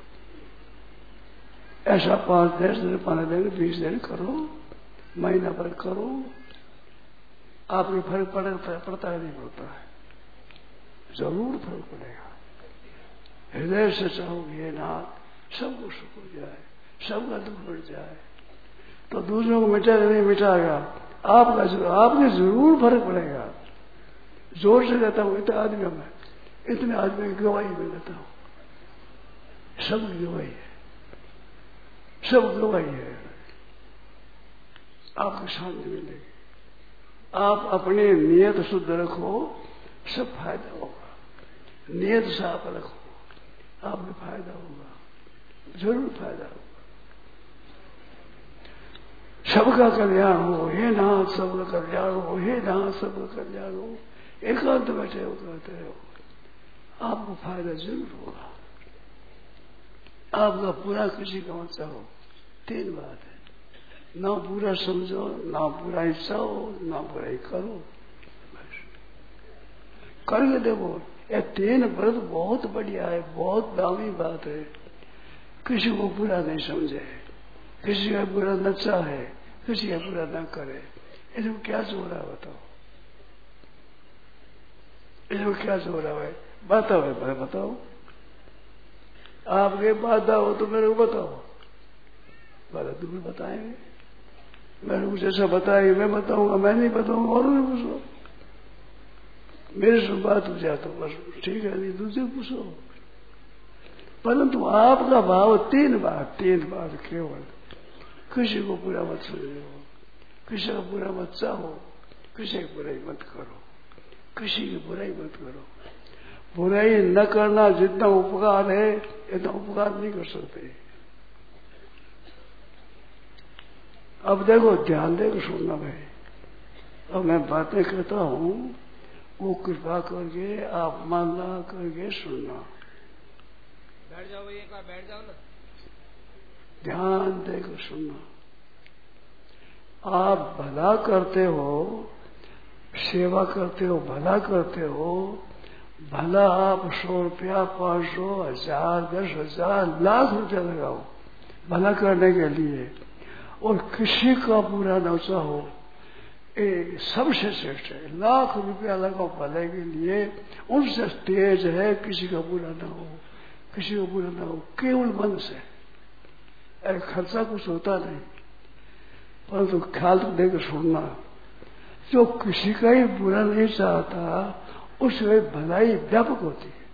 ऐसा 5-10 दिन 15 दिन 20 दिन करो, महीना भर करो, आपके फर्क पड़ता है नहीं पड़ता है, जरूर फर्क पड़ेगा। हृदय से चाहोगे नाथ सबको सुख हो जाए, सबका दुख मिट जाए, तो दूसरों को मिटा नहीं मिटाएगा, आपने जरूर फर्क पड़ेगा। जोर से कहता हूँ, इतने आदमियों में, इतने आदमी की गवाही में देता हूँ, सब गवाही है, सब गवाही है, आपको शांति मिलेगी। आप अपनी नियत शुद्ध रखो, सब फायदा होगा। नियत साफ रखो, आपको फायदा होगा, जरूर फायदा होगा। सबका कल्याण हो, हे नाथ सबका कल्याण हो, हे नाथ सबका कल्याण हो। एकांत बैठे हो कहते हो, आपको फायदा जरूर होगा। आपका पूरा किसी का मत चाहो, 3 बात है, ना पूरा समझो, ना पूरा ही चाहो, ना पूरा ही करो, बस करके देखो। ये 3 व्रत बहुत बढ़िया है, बहुत दामी बात है। किसी को पूरा नहीं समझे, किसी का बुरा न चाहे, किसी का बुरा न करे, इसमें क्या जोर है बताओ, इसमें क्या जोर है? बताओ है, बताओ, आपके बाधा हो तो मेरे को बताओ, बाधा तुम्हें बताएंगे, मेरे को जैसा बताएंगे मैं बताऊंगा, मैं नहीं बताऊंगा और भी पूछो, मेरे से बात हो जाए तो बस ठीक है, नहीं दूसरे पूछो। परंतु आपका भाव तीन बार केवल किसी को बुरा मत समझो, किसी का बुरा मत चाहो, किसी की बुराई मत करो, किसी की बुराई मत करो। बुराई न करना जितना उपकार है इतना उपकार नहीं कर सकते। अब देखो, ध्यान देकर सुनना भाई। अब मैं बातें कहता हूँ, वो कृपा करके आप मानना करके सुनना। बैठ जाओ एक बार, बैठ जाओ ना। ध्यान देकर सुनना। आप भला करते हो, सेवा करते हो, भला करते हो, भला आप 100 रुपया, 500, 1000, 10,000, लाख रुपया लगाओ भला करने के लिए, और किसी का बुरा न चाहो, ये सबसे श्रेष्ठ है। लाख रुपया लगाओ भले के लिए, उनसे तेज है किसी का बुरा ना हो, किसी का बुरा ना हो, केवल मन से। खर्चा कुछ होता नहीं, परंतु ख्याल देकर सुनना। जो किसी का ही बुरा नहीं चाहता उसमें भलाई व्यापक होती है।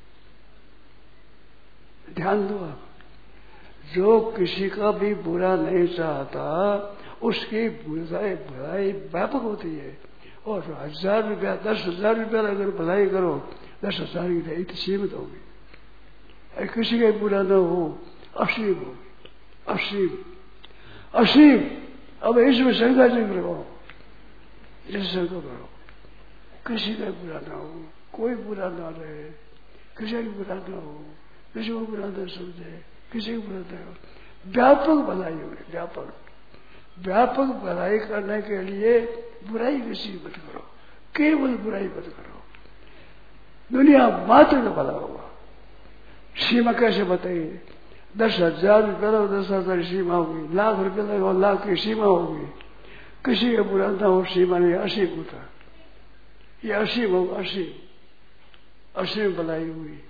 ध्यान दो आप, जो किसी का भी बुरा नहीं चाहता उसकी भलाई व्यापक होती है। और 1000 रुपया, 10,000 रुपया अगर भलाई करो, 10,000 की इतनी सीमित होगी। किसी का बुरा न हो, असीम होगी, असीम। अब इसमें शंका जी करो, इस शंका करो, किसी का बुरा ना हो, कोई बुरा ना रहे, किसी का बुरा ना हो, किसी को बुरा ना समझे, किसी को बुरा ना हो। व्यापक भलाई होगी, व्यापक भलाई करने के लिए बुराई किसी मत करो, केवल बुराई मत करो। दुनिया मात्र का भला होगा। सीमा कैसे बताइए? 10,000 रुपया लगाओ, 10,000 सीमा होगी, लाख रुपया लगाओ, लाख की सीमा होगी। किसी का बुरा ना हो, सीमा नहीं, असीम होता। ये असीम होगा, असीम भलाई हुई।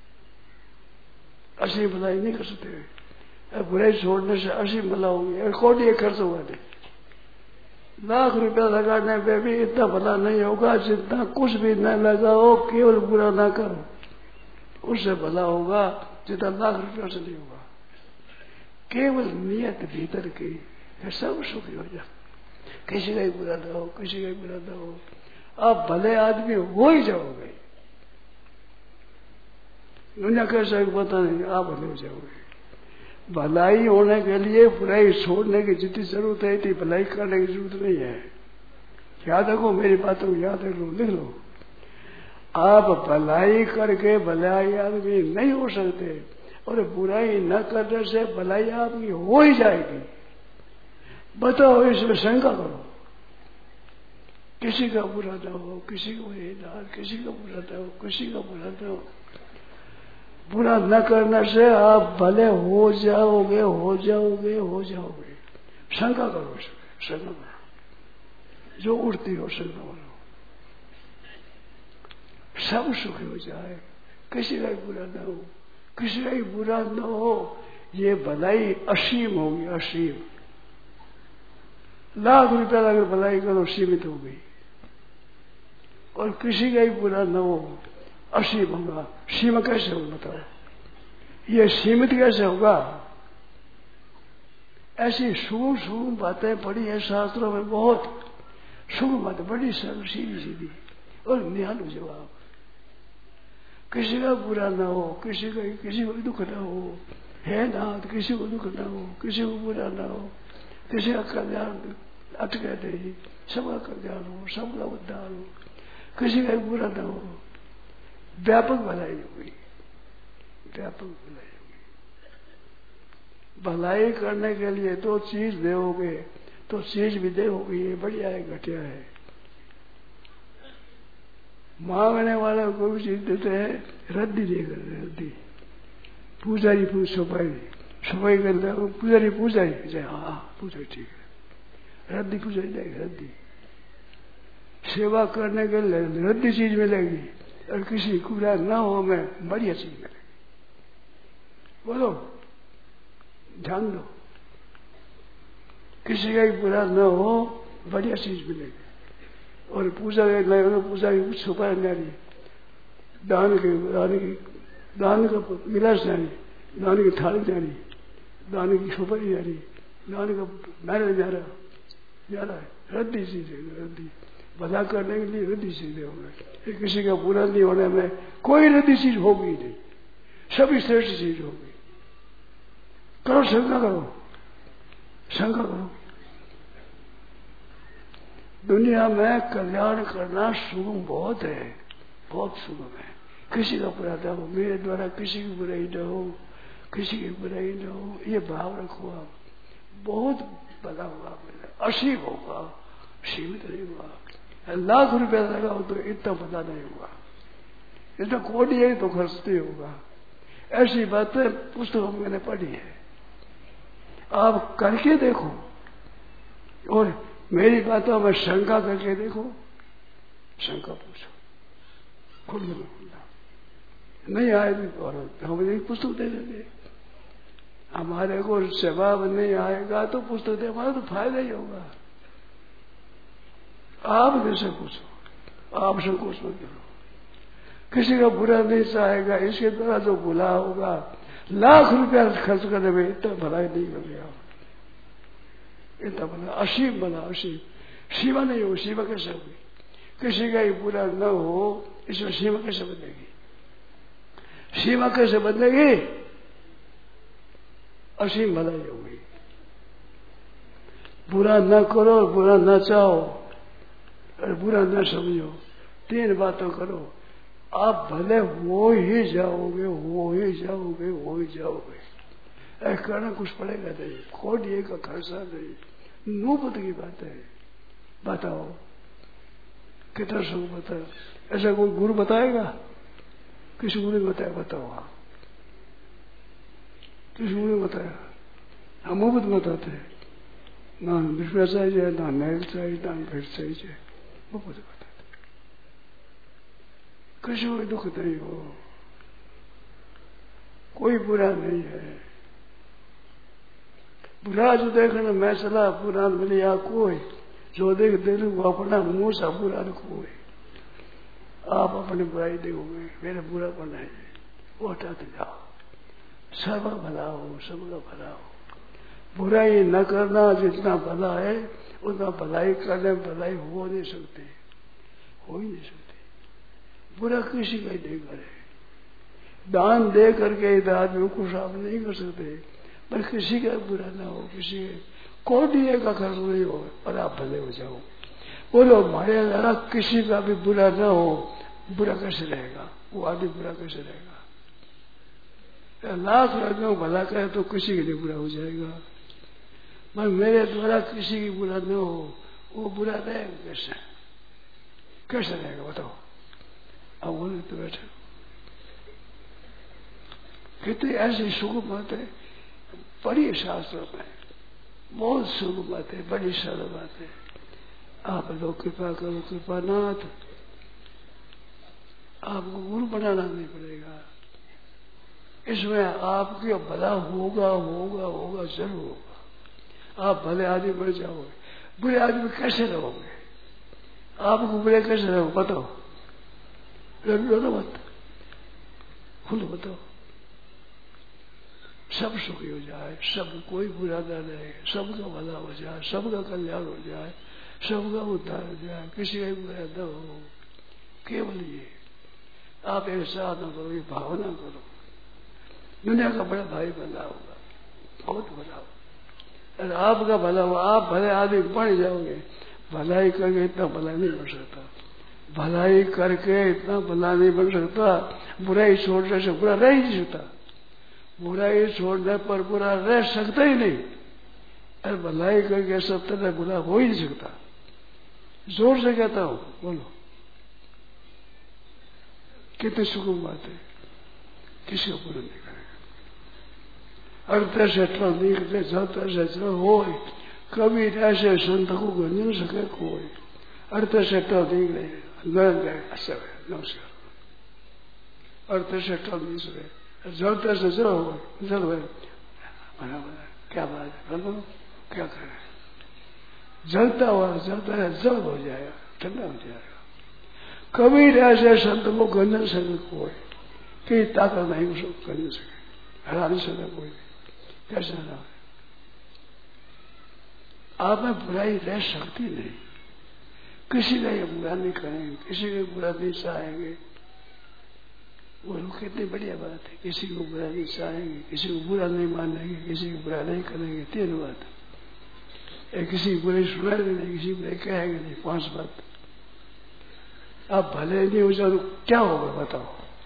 असीम भलाई नहीं कर सकते। बुराई छोड़ने से असीम भला होगी। कोई खर्च हुआ नहीं, लाख रुपया लगाने पे भी इतना भला नहीं होगा जितना कुछ भी न लगाओ, केवल बुरा ना करो, उससे भला होगा जितना लाख रुपया से नहीं होगा। केवल नियत भीतर की सब सुखी हो जाए। किसी का ही बुरा ना हो, किसी का ही बुरा ना हो, आप भले आदमी हो ही जाओगे। दुनिया कैसा पता नहीं, आप भले हो जाओगे। भलाई होने के लिए बुराई छोड़ने की जितनी जरूरत है इतनी भलाई करने की जरूरत नहीं है। याद रखो, मेरी बातों को याद रख लो, लिख लो। आप भलाई करके भलाई आदमी नहीं हो सकते, और बुराई न करने से भलाई आपकी हो ही जाएगी। बताओ, इसमें शंका करो। किसी का बुरा ना हो, किसी को किसी का बुरा ना हो, किसी का बुरा ना हो। बुरा न करने से आप भले हो जाओगे, हो जाओगे, हो जाओगे। शंका करो, शंका करो, जो उठती हो शंका करो। सब सुखी हो जाए, किसी का बुरा न हो, किसी का बुरा न हो। ये भलाई असीम होगी, असीम। लाख रुपया अगर भलाई करो, सीमित हो गई। और किसी का ही बुरा न हो, असीम होगा। सीमा कैसे होगा बताओ? ये सीमित कैसे होगा? ऐसी सूक्ष्म बातें पड़ी है शास्त्रों में, बहुत सूक्ष्म बातें, बड़ी सरल सीधी और निहाल जवाब। किसी का बुरा ना हो, किसी को दुख ना हो, है नाथ, किसी को दुख ना हो, किसी को बुरा ना हो, किसी का कल्याण अटके नहीं, सबका कल्याण हो, सबका उद्धार हो, किसी का बुरा ना हो। व्यापक भलाई होगी, व्यापक भलाई होगी। भलाई करने के लिए तो चीज दोगे, तो चीज भी दोगे, ये बढ़िया है घटिया है। मांगने वाला को भी चीज देते हैं, रद्दी देकर, रद्दी। पूजारी सफाई करते, पुजारी हाँ पूजा ठीक है, रद्दी पुजारी देगी, रद्दी। सेवा करने के लिए रद्दी चीज मिलेगी, और किसी बुरा न हो में बढ़िया चीज मिलेगी। बोलो, ध्यान दो, किसी का बुरा न हो, बढ़िया चीज मिलेगी। और पूजा पूजा की छुपाए नारी, दान की दान का गिलास जानी, दान की थाली जानी, दान की सुपारी जानी, दान का मैरिज जा रहा है। रद्दी चीज है, रद्दी भला करने के लिए रद्दी चीज है। किसी का बुरा नहीं होने में कोई रद्दी चीज होगी नहीं, सभी श्रेष्ठ चीज होगी। करो शंका करो, शंका करो। दुनिया में कल्याण करना सुगम बहुत है, बहुत सुगम है। किसी का बुरा न हो, मेरे द्वारा किसी की बुराई न हो, किसी की बुराई न हो, ये भाव रखो आप, बहुत भला होगा, असीम होगा, सीमित नहीं होगा। लाख रुपया लगाओ तो इतना भला नहीं होगा, इतना कोटी है तो खर्च नहीं होगा। ऐसी बातें पुस्तकों में मैंने पढ़ी है, आप करके देखो और मेरी बातों में शंका करके देखो, शंका पूछो, खुला नहीं आए और हम एक पुस्तक दे देंगे। हमारे को जवाब नहीं आएगा तो पुस्तक दे, हमारा तो फायदा ही होगा। आप जैसे पूछो, आप संकोच मत करो, किसी का बुरा नहीं चाहेगा, इसके द्वारा जो भला होगा, लाख रुपया खर्च करने में इतना भलाई नहीं करेगा, इतना भला, असीम भला, असीम। सीमा नहीं हो, सीमा कैसे होगी? किसी का ही बुरा न हो, इसमें सीमा कैसे बदलेगी? सीमा कैसे बदलेगी? असीम भलाई होगी। बुरा न करो, बुरा न चाहो और बुरा न समझो, तीन बातों करो, आप भले हो ही जाओगे, हो ही जाओगे, हो ही जाओगे। ऐसा करना कुछ पड़ेगा नहीं, खोटिए का खर्चा नहीं, नौबत की बात है। बताओ कितना सुख बताओ, ऐसा कोई गुरु बताएगा? किसी गुरु ने बताया? बताओ आप, किसी गुरु ने बताया? हम मुफ्त बताते हैं, ना विश्वास चाहिए, ना नैल चाहिए, ना भेट चाहिए, मुफ्त बताते। किसी को दुख नहीं हो, कोई बुरा नहीं है। बुरा जो देखना मैं चला बुरा मिलिया कोई, जो देख दिल वो अपना मुंह सा बुरा कोई। आप अपनी बुराई देखोगे, मेरे बुरा बनाए वो हटाते जाओ, सब भला हो, सबका भला हो। बुराई न करना, जितना भला है उतना भलाई करने, भलाई हो नहीं सकती, हो ही नहीं सकती। बुरा किसी का ही नहीं करे, दान दे करके इधर आदमी को साफ नहीं कर सकते, पर किसी का बुरा ना हो, किसी कोटि का खर्च नहीं हो और आप भले हो जाओ। बोलो माया द्वारा किसी का भी बुरा ना हो, बुरा कैसे रहेगा? वो आदमी बुरा कैसे रहेगा? लाख आदमियों को भला करे तो किसी के लिए बुरा हो जाएगा, पर मेरे द्वारा किसी की बुरा न हो, वो बुरा रहेगा कैसे? कैसे रहेगा बताओ? अब बोले तो बैठे कितनी ऐसी सुगम बात है, बड़ी शास्त्रों में बहुत सुगम बात है, बड़ी सरल बात है। आप लोग कृपा करो, कृपानाथ, आपको गुरु बनाना नहीं पड़ेगा, इसमें आपके भला होगा, होगा, होगा, जरूर होगा। आप भले आदमी बन जाओगे, बुरे आदमी कैसे रहोगे? आपको बुरे कैसे रहोगे बताओ? रो मत, खुद बताओ। सब सुखी हो जाए, सब कोई बुरा न रहे, सबका भला हो जाए, सबका कल्याण हो जाए, सबका उद्धार हो जाए, किसी का बुरा न हो। केवल ये आप एक साधना करो, ये भावना करो, दुनिया का बड़ा भाई भला होगा, बहुत भला होगा। अगर आपका भला हो, आप भले आदमी बन जाओगे। भलाई करके इतना भला नहीं बन सकता, भलाई करके इतना भला नहीं बन सकता। बुराई छोड़ने से बुरा रह ही नहीं सकता, बुराई छोड़ने पर बुरा रह सकता ही नहीं। अरे भलाई करके सब तरह बुरा हो ही नहीं सकता। जोर से कहता हूं, बोलो कितनी सुगम बात है, किसी को बुरा नहीं करेगा। अर्थ से टल निकले, जत से चल हो, कभी ऐसे संत को गंजन सके कोई। अर्थ से टल निकले, नमस्कार। अर्थ से टल नहीं सके, जलते से जल हो, जल हो, क्या बात है, क्या करें? जलता हुआ जलता है, जल हो जाएगा, ठंडा हो जाएगा। कभी ऐसे संत को गंजन सके कोई, कई ताकत नहीं उसको कर नहीं सके, हरा नहीं सकता कोई भी, कैसे हरा? आप में बुराई रह सकती नहीं, किसी का ये बुरा नहीं करेंगे, किसी का बुरा नहीं चाहेंगे, वो कितनी बढ़िया बात है। किसी को बुरा नहीं चाहेंगे, किसी को बुरा नहीं मानेंगे, किसी को बुरा नहीं करेंगे, 3 बात। किसी की बुराई सुनाएंगे नहीं, किसी को बुराई कहेंगे नहीं, 5 बात। आप भले नहीं हो जाओ तो क्या होगा बताओ?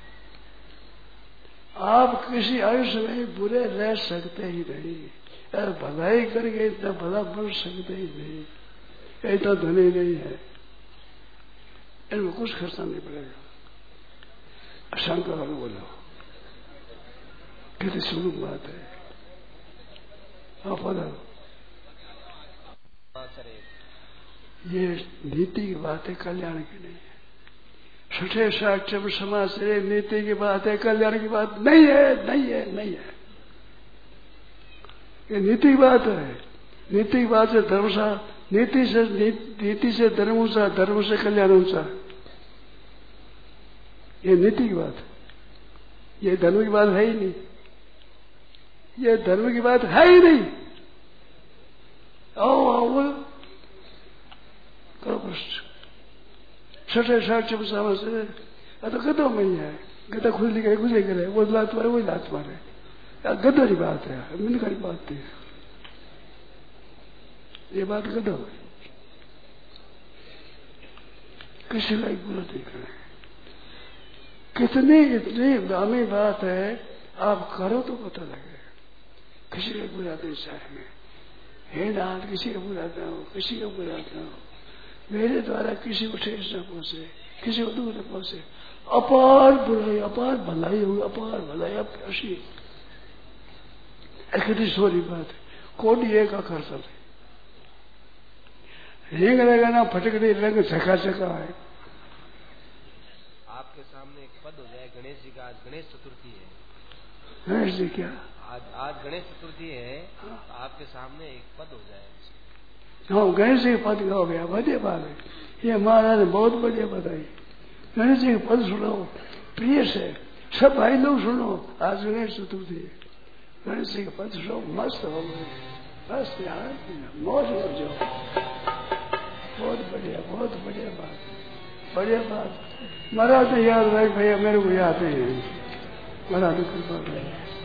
आप किसी आयुष्य में बुरे रह सकते ही नहीं, यार भलाई करके इतना भला बन सकते ही नहीं, इतना धनी नहीं है, इनको कुछ खर्चा नहीं पड़ेगा। शंकर वाले बोलो कितनी सुलभ बात है। आप बोलो ये नीति की बात है, कल्याण की नहीं है। छठे साक्षम समाज से नीति की बात है, कल्याण की बात नहीं है, नहीं है, नहीं है। ये नीति की बात है। नीति की बात से धर्म सा, नीति से धर्म ऊंचा, धर्म से कल्याण ऊंचा, ये नीति की बात है। ये धर्म की बात है ही नहीं, ये धर्म की बात है ही नहीं। आओ आओ बोलो करो प्रश्न। छठे साक्षम समाज से तो गधों में ही है, गधा खुद लिखे खुद ही करे, वो लात मारे वही लात मारे, गधों की बात है, मिलकर की बात नहीं है। ये बात गधों है, किसी का बुरा नहीं करेंगे। कितनी इतनी दामी बात है, आप करो तो पता लगेगा। किसी का बुरा नहीं चाहेंगे, हे नाथ किसी का बुरा ना हो, किसी का बुरा ना हो, मेरे द्वारा किसी को ठेस न पहुंचे, किसी को दुख न पहुंचे। अपार बुराई अपार भलाई होगी, अपार भलाई अब ऐसी कितनी सोरी बात है। कोई एक का कर सकते रेंग लगाना फटकड़ी रंग झका झका है। आपके सामने एक पद हो जाए, गणेश जी का आज गणेश चतुर्थी है। गणेश जी क्या आज गणेश चतुर्थी है, तो आपके सामने एक पद हो जाए। हाँ गणेश जी का पद का हो गया, बढ़िया बात है। ये महाराज ने बहुत बढ़िया बताई। गणेश जी का पद सुनो, प्रिय से सब भाई लोग सुनो, आज गणेश चतुर्थी है। गणेश जी का पद सुनो, मस्त हो गए, बस यार मौज हो जाओ। बहुत बढ़िया बात, बढ़िया बात। महाराज ने याद रख भैया, मेरे को याद नहीं है, महाराज ने कृपा करें।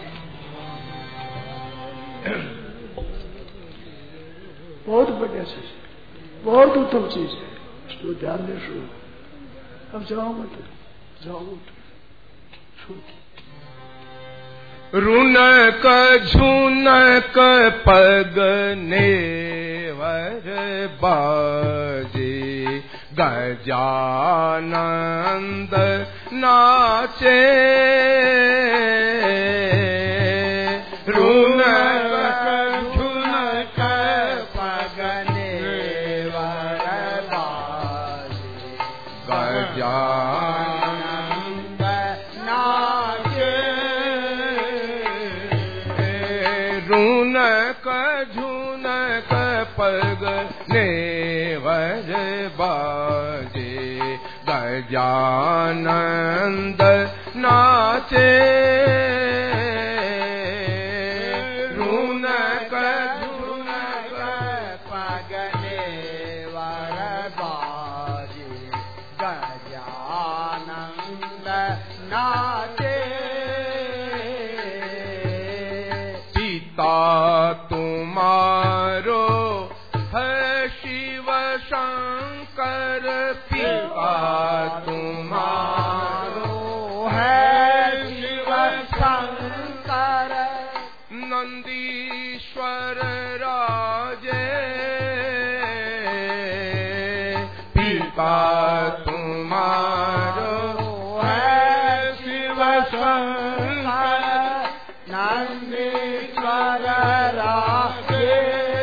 बहुत बढ़िया चीज है, बहुत उत्तम चीज है, इसको ध्यान दे सुनो। अब जाओ मत, जाओ मत, सुनो। रुनक झुनक पग नेवर बाजे, गजानंद नाचे। रुनक झुनक पग नेवर बाजे, गजानंद नाचे। रुनक झुनक पग नेवर बाजे, गजानंद नाचे। रुनक झुनक पग नेवर बाजे, गजानंद नाचे। पिता तुम्हारो है शिव शंकर, पिता तुम्हारो है शिव शंकर, नंदीश्वर राजे। पिता तुम्हारो है शिव शंकर, नंदीश्वर राजे।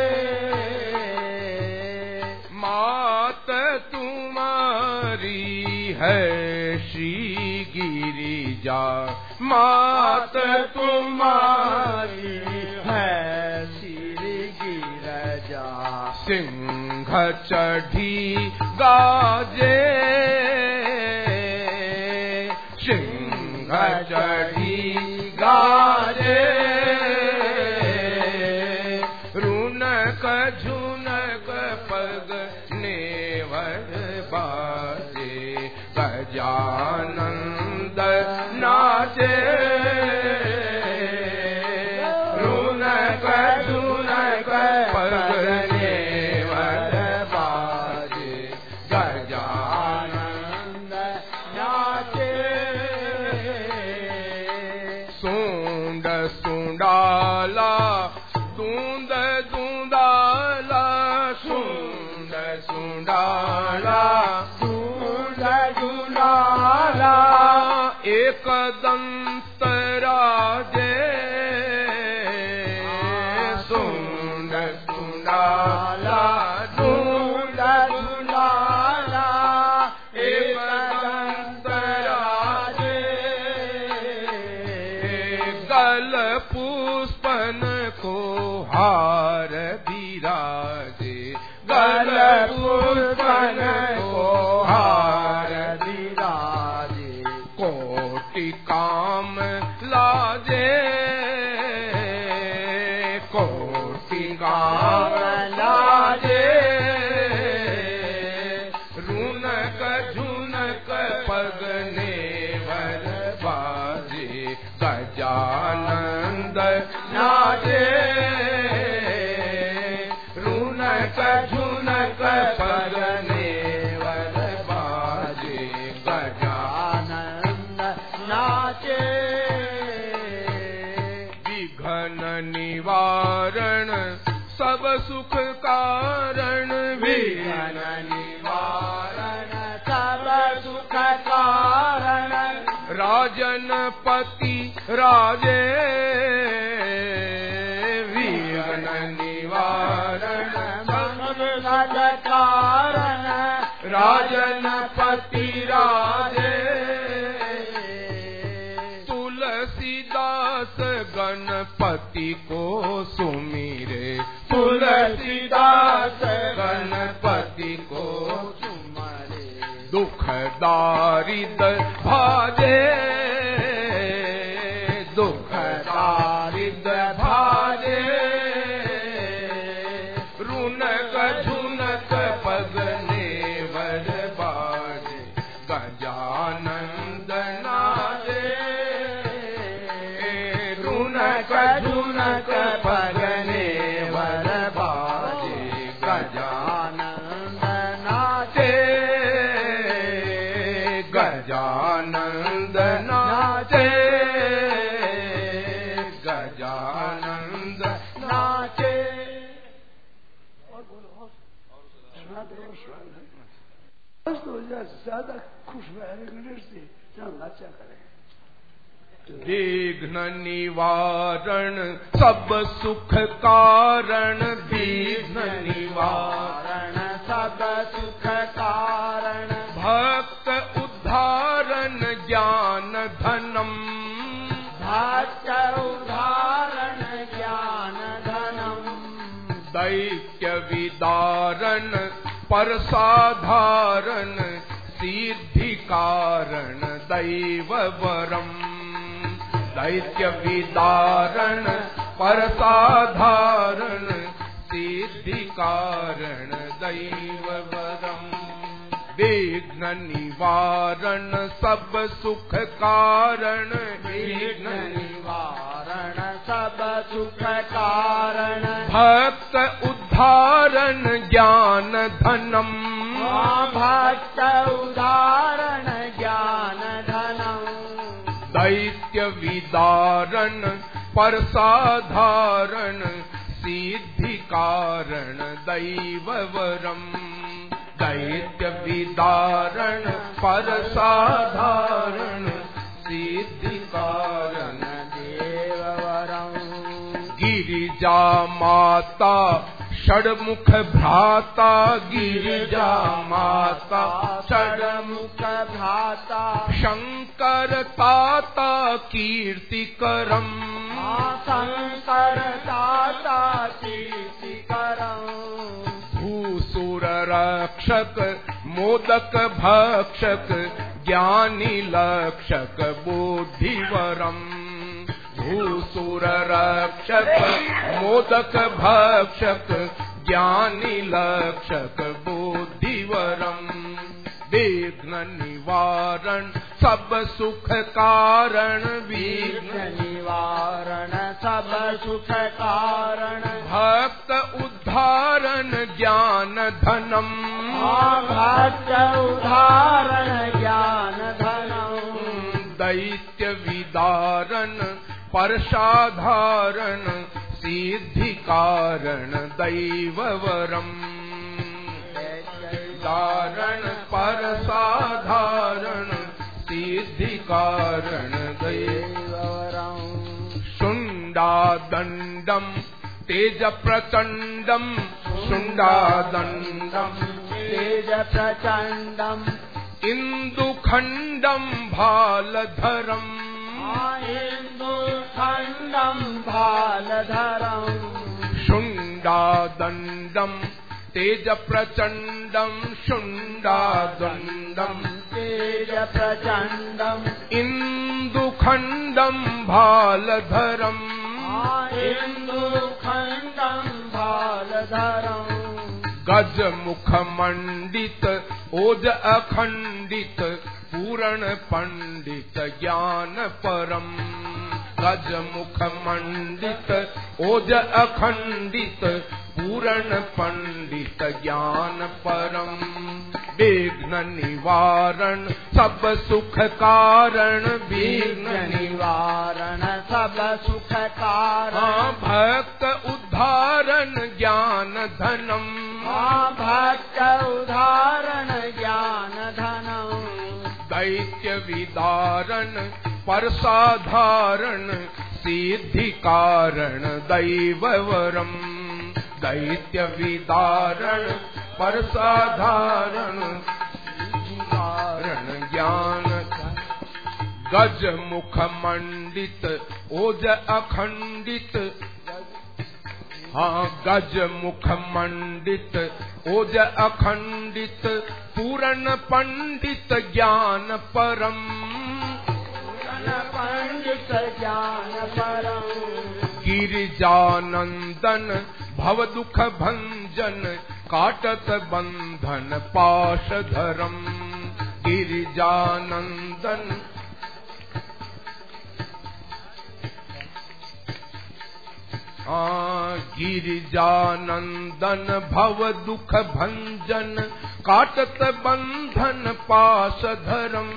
मात तुम्हारी है श्री गिरिजा, मात तुम्हारी है श्री गिरिजा। सिंह चढ़ी गाजे, सिंह झुनक पग नेवर बाजे गजानंद नाचे रुनक झुनक पग नेवर बाजे गजानंद नाचे सुंड सुंडाला दूंद दूंदाला सुंड सुंडाला दूंद दूंदाला एक दंत राजे सुंड सुंडाला दूंद दूंदाला एक दंत राजे गल पुष्पन को हार विराजे गल पुष्पन को हार विराजे कोटि काम लाजे कोटि काम लाजे रुनक झुनक पग नेवर बाजे गजानंद नाचे रुनक झुनक पग नेवर बाजे गजानंद नाचे विघ्न निवारण सब सुख कारण विघ्न निवारण सब सुख कारण राजनपति राजे विघ्न निवारण सब कारण राजनपति राजे तुलसीदास गणपति को सुमिरे तुलसीदास गणपति को सुमिरे दुख दारिद्र भाजे दुख दारिद्र भाजे रुनक झुनक पग नेवर बाजे गजानंद नाचे रुनक झुनक पग नेवर बाजे गजानंद नाचे गजानंद नाचे गजानंद नाचे ज्यादा खुश रहे गणेश जी जहाँ नाचा करें विघ्न निवारण सब सुख कारण विघ्न निवारण सब सुख कारण भक्त उद्धारण ज्ञान धनम भक्त उदाहरण ज्ञान धनम दैत्य विदारण पर साधारण सिद्धि कारण दैव वरम दैत्य विदारण पर साधारण सिद्धि कारण दैव वरम विघ्न निवारण सब सुख कारण विघ्न निवारण सब सुख कारण भक्त उद्धारण ज्ञान धनम भक्त उदाहरण ज्ञान धनम दैत्य विदारण पर साधारण सिद्धि कारण दैव वरम दैत्य विदारण पर साधारण सिद्धि कारण देव वरम गिरिजा माता षडमुख भ्राता गिरिजा माता षडमुख भ्राता शंकर ताता कीर्तिकरम शंकर ताता कीर्तिकरम भूसुर रक्षक मोदक भक्षक ज्ञानी लक्षक बुद्धिवरम भूसुर रक्षक मोदक भक्षक ज्ञानी लक्षक बुद्धिवरम। विघ्न निवारण सब सुख कारण, विघ्न निवारण सब सुख कारण, भक्त उद्धारण ज्ञान धनम, भक्त उद्धारण ज्ञान धनम, दैत्य विदारण परसाधारण सिद्धि कारण दैववरम। दारण परसाधारण सिद्धि कारण दैववरम। शुंडादंडम तेज प्रचंडम, शुंडादंडम तेज प्रचंडम, इंदुखंडम भालधरम, इंदुखंडम भालधरम। शुंडादंडम तेज प्रचंडम, शुंडादंडम तेज प्रचंडम, इंदुखंडम भालधरम, इंदुखंडम भालधरम। गज मुख मंडित ओज अखंडित पूर्ण पंडित ज्ञान परम। गज मुख मंडित ओज अखंडित पूर्ण पंडित ज्ञान परम। विघ्न निवारण सब सुख कारण, विघ्न निवारण सब सुख कारण, भक्त उद्धारण ज्ञान धनम, भक्त उद्धारण ज्ञान धनम। दैत्य विदारण परसाधारण सिद्धि कारण दैववरम। दैत्य विदारण परसाधारण कारण ज्ञान। गज मुख मंडित ओज अखंडित, गज मुख मंडित ओज अखंडित पूर्ण पंडित ज्ञान परम। पंडित ज्ञान परम। गिरिजानंदन भव दुख भंजन काटत बंधन पाश धरम। गिरिजानंदन गिरिजानंदन भव दुख भंजन काटत बंधन पाश धरम।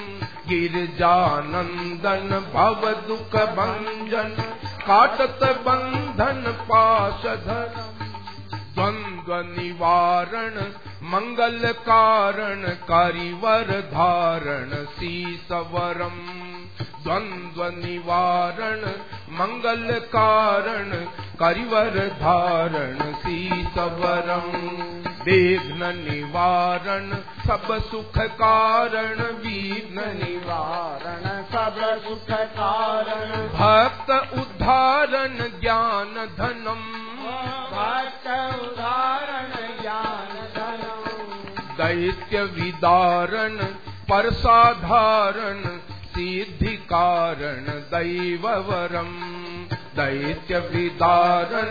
गिरिजानंदन भव दुख भंजन काटत बंधन पाश धरम। द्वंद्व निवारण मंगल कारण कारिवर धारण सीसवरम। द्वंद्व निवारण मंगल कारण करिवर धारण सीसवरम। विघ्न निवारण सब सुख कारण, विघ्न निवारण सब सुख कारण, भक्त उद्धारण ज्ञान धनम, भक्त उद्धारण ज्ञान धनम। दैत्य विदारण परसाधारण सिद्धि कारण दैववरम। दैत्य विदारण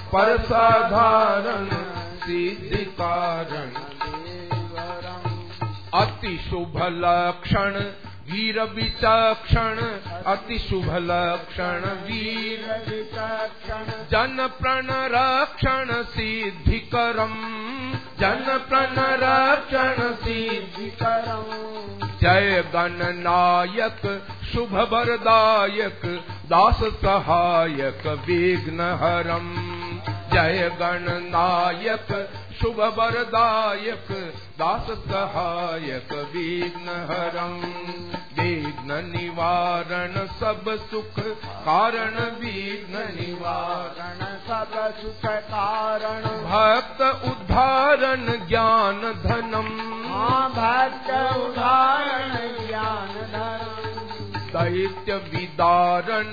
परसाधारण सिद्धि कारण दैववरम। अति शुभ लक्षण वीर विचक्षण, अति शुभ लक्षण वीर विचक्षण, जन प्रण रक्षण सिद्धिकरम। जन प्रण रक्षण सिद्धिकरम। जय गणनायक शुभ वरदायक दास सहायक विघ्न हरम। जय गणनायक शुभ वरदायक दास सहायक विघ्न हरम। विघ्न निवारण सब सुख कारण, विघ्न निवारण सब सुख कारण, भक्त उद्धारण ज्ञान धनम। भक्त उद्धारण ज्ञान धनम। दैत्य विदारण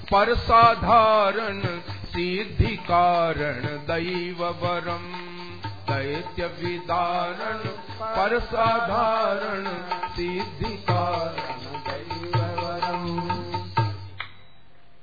परसाधारण सिद्धि कारण दैववरम। दैत्य विदारण परसाधारण सिद्धि कारण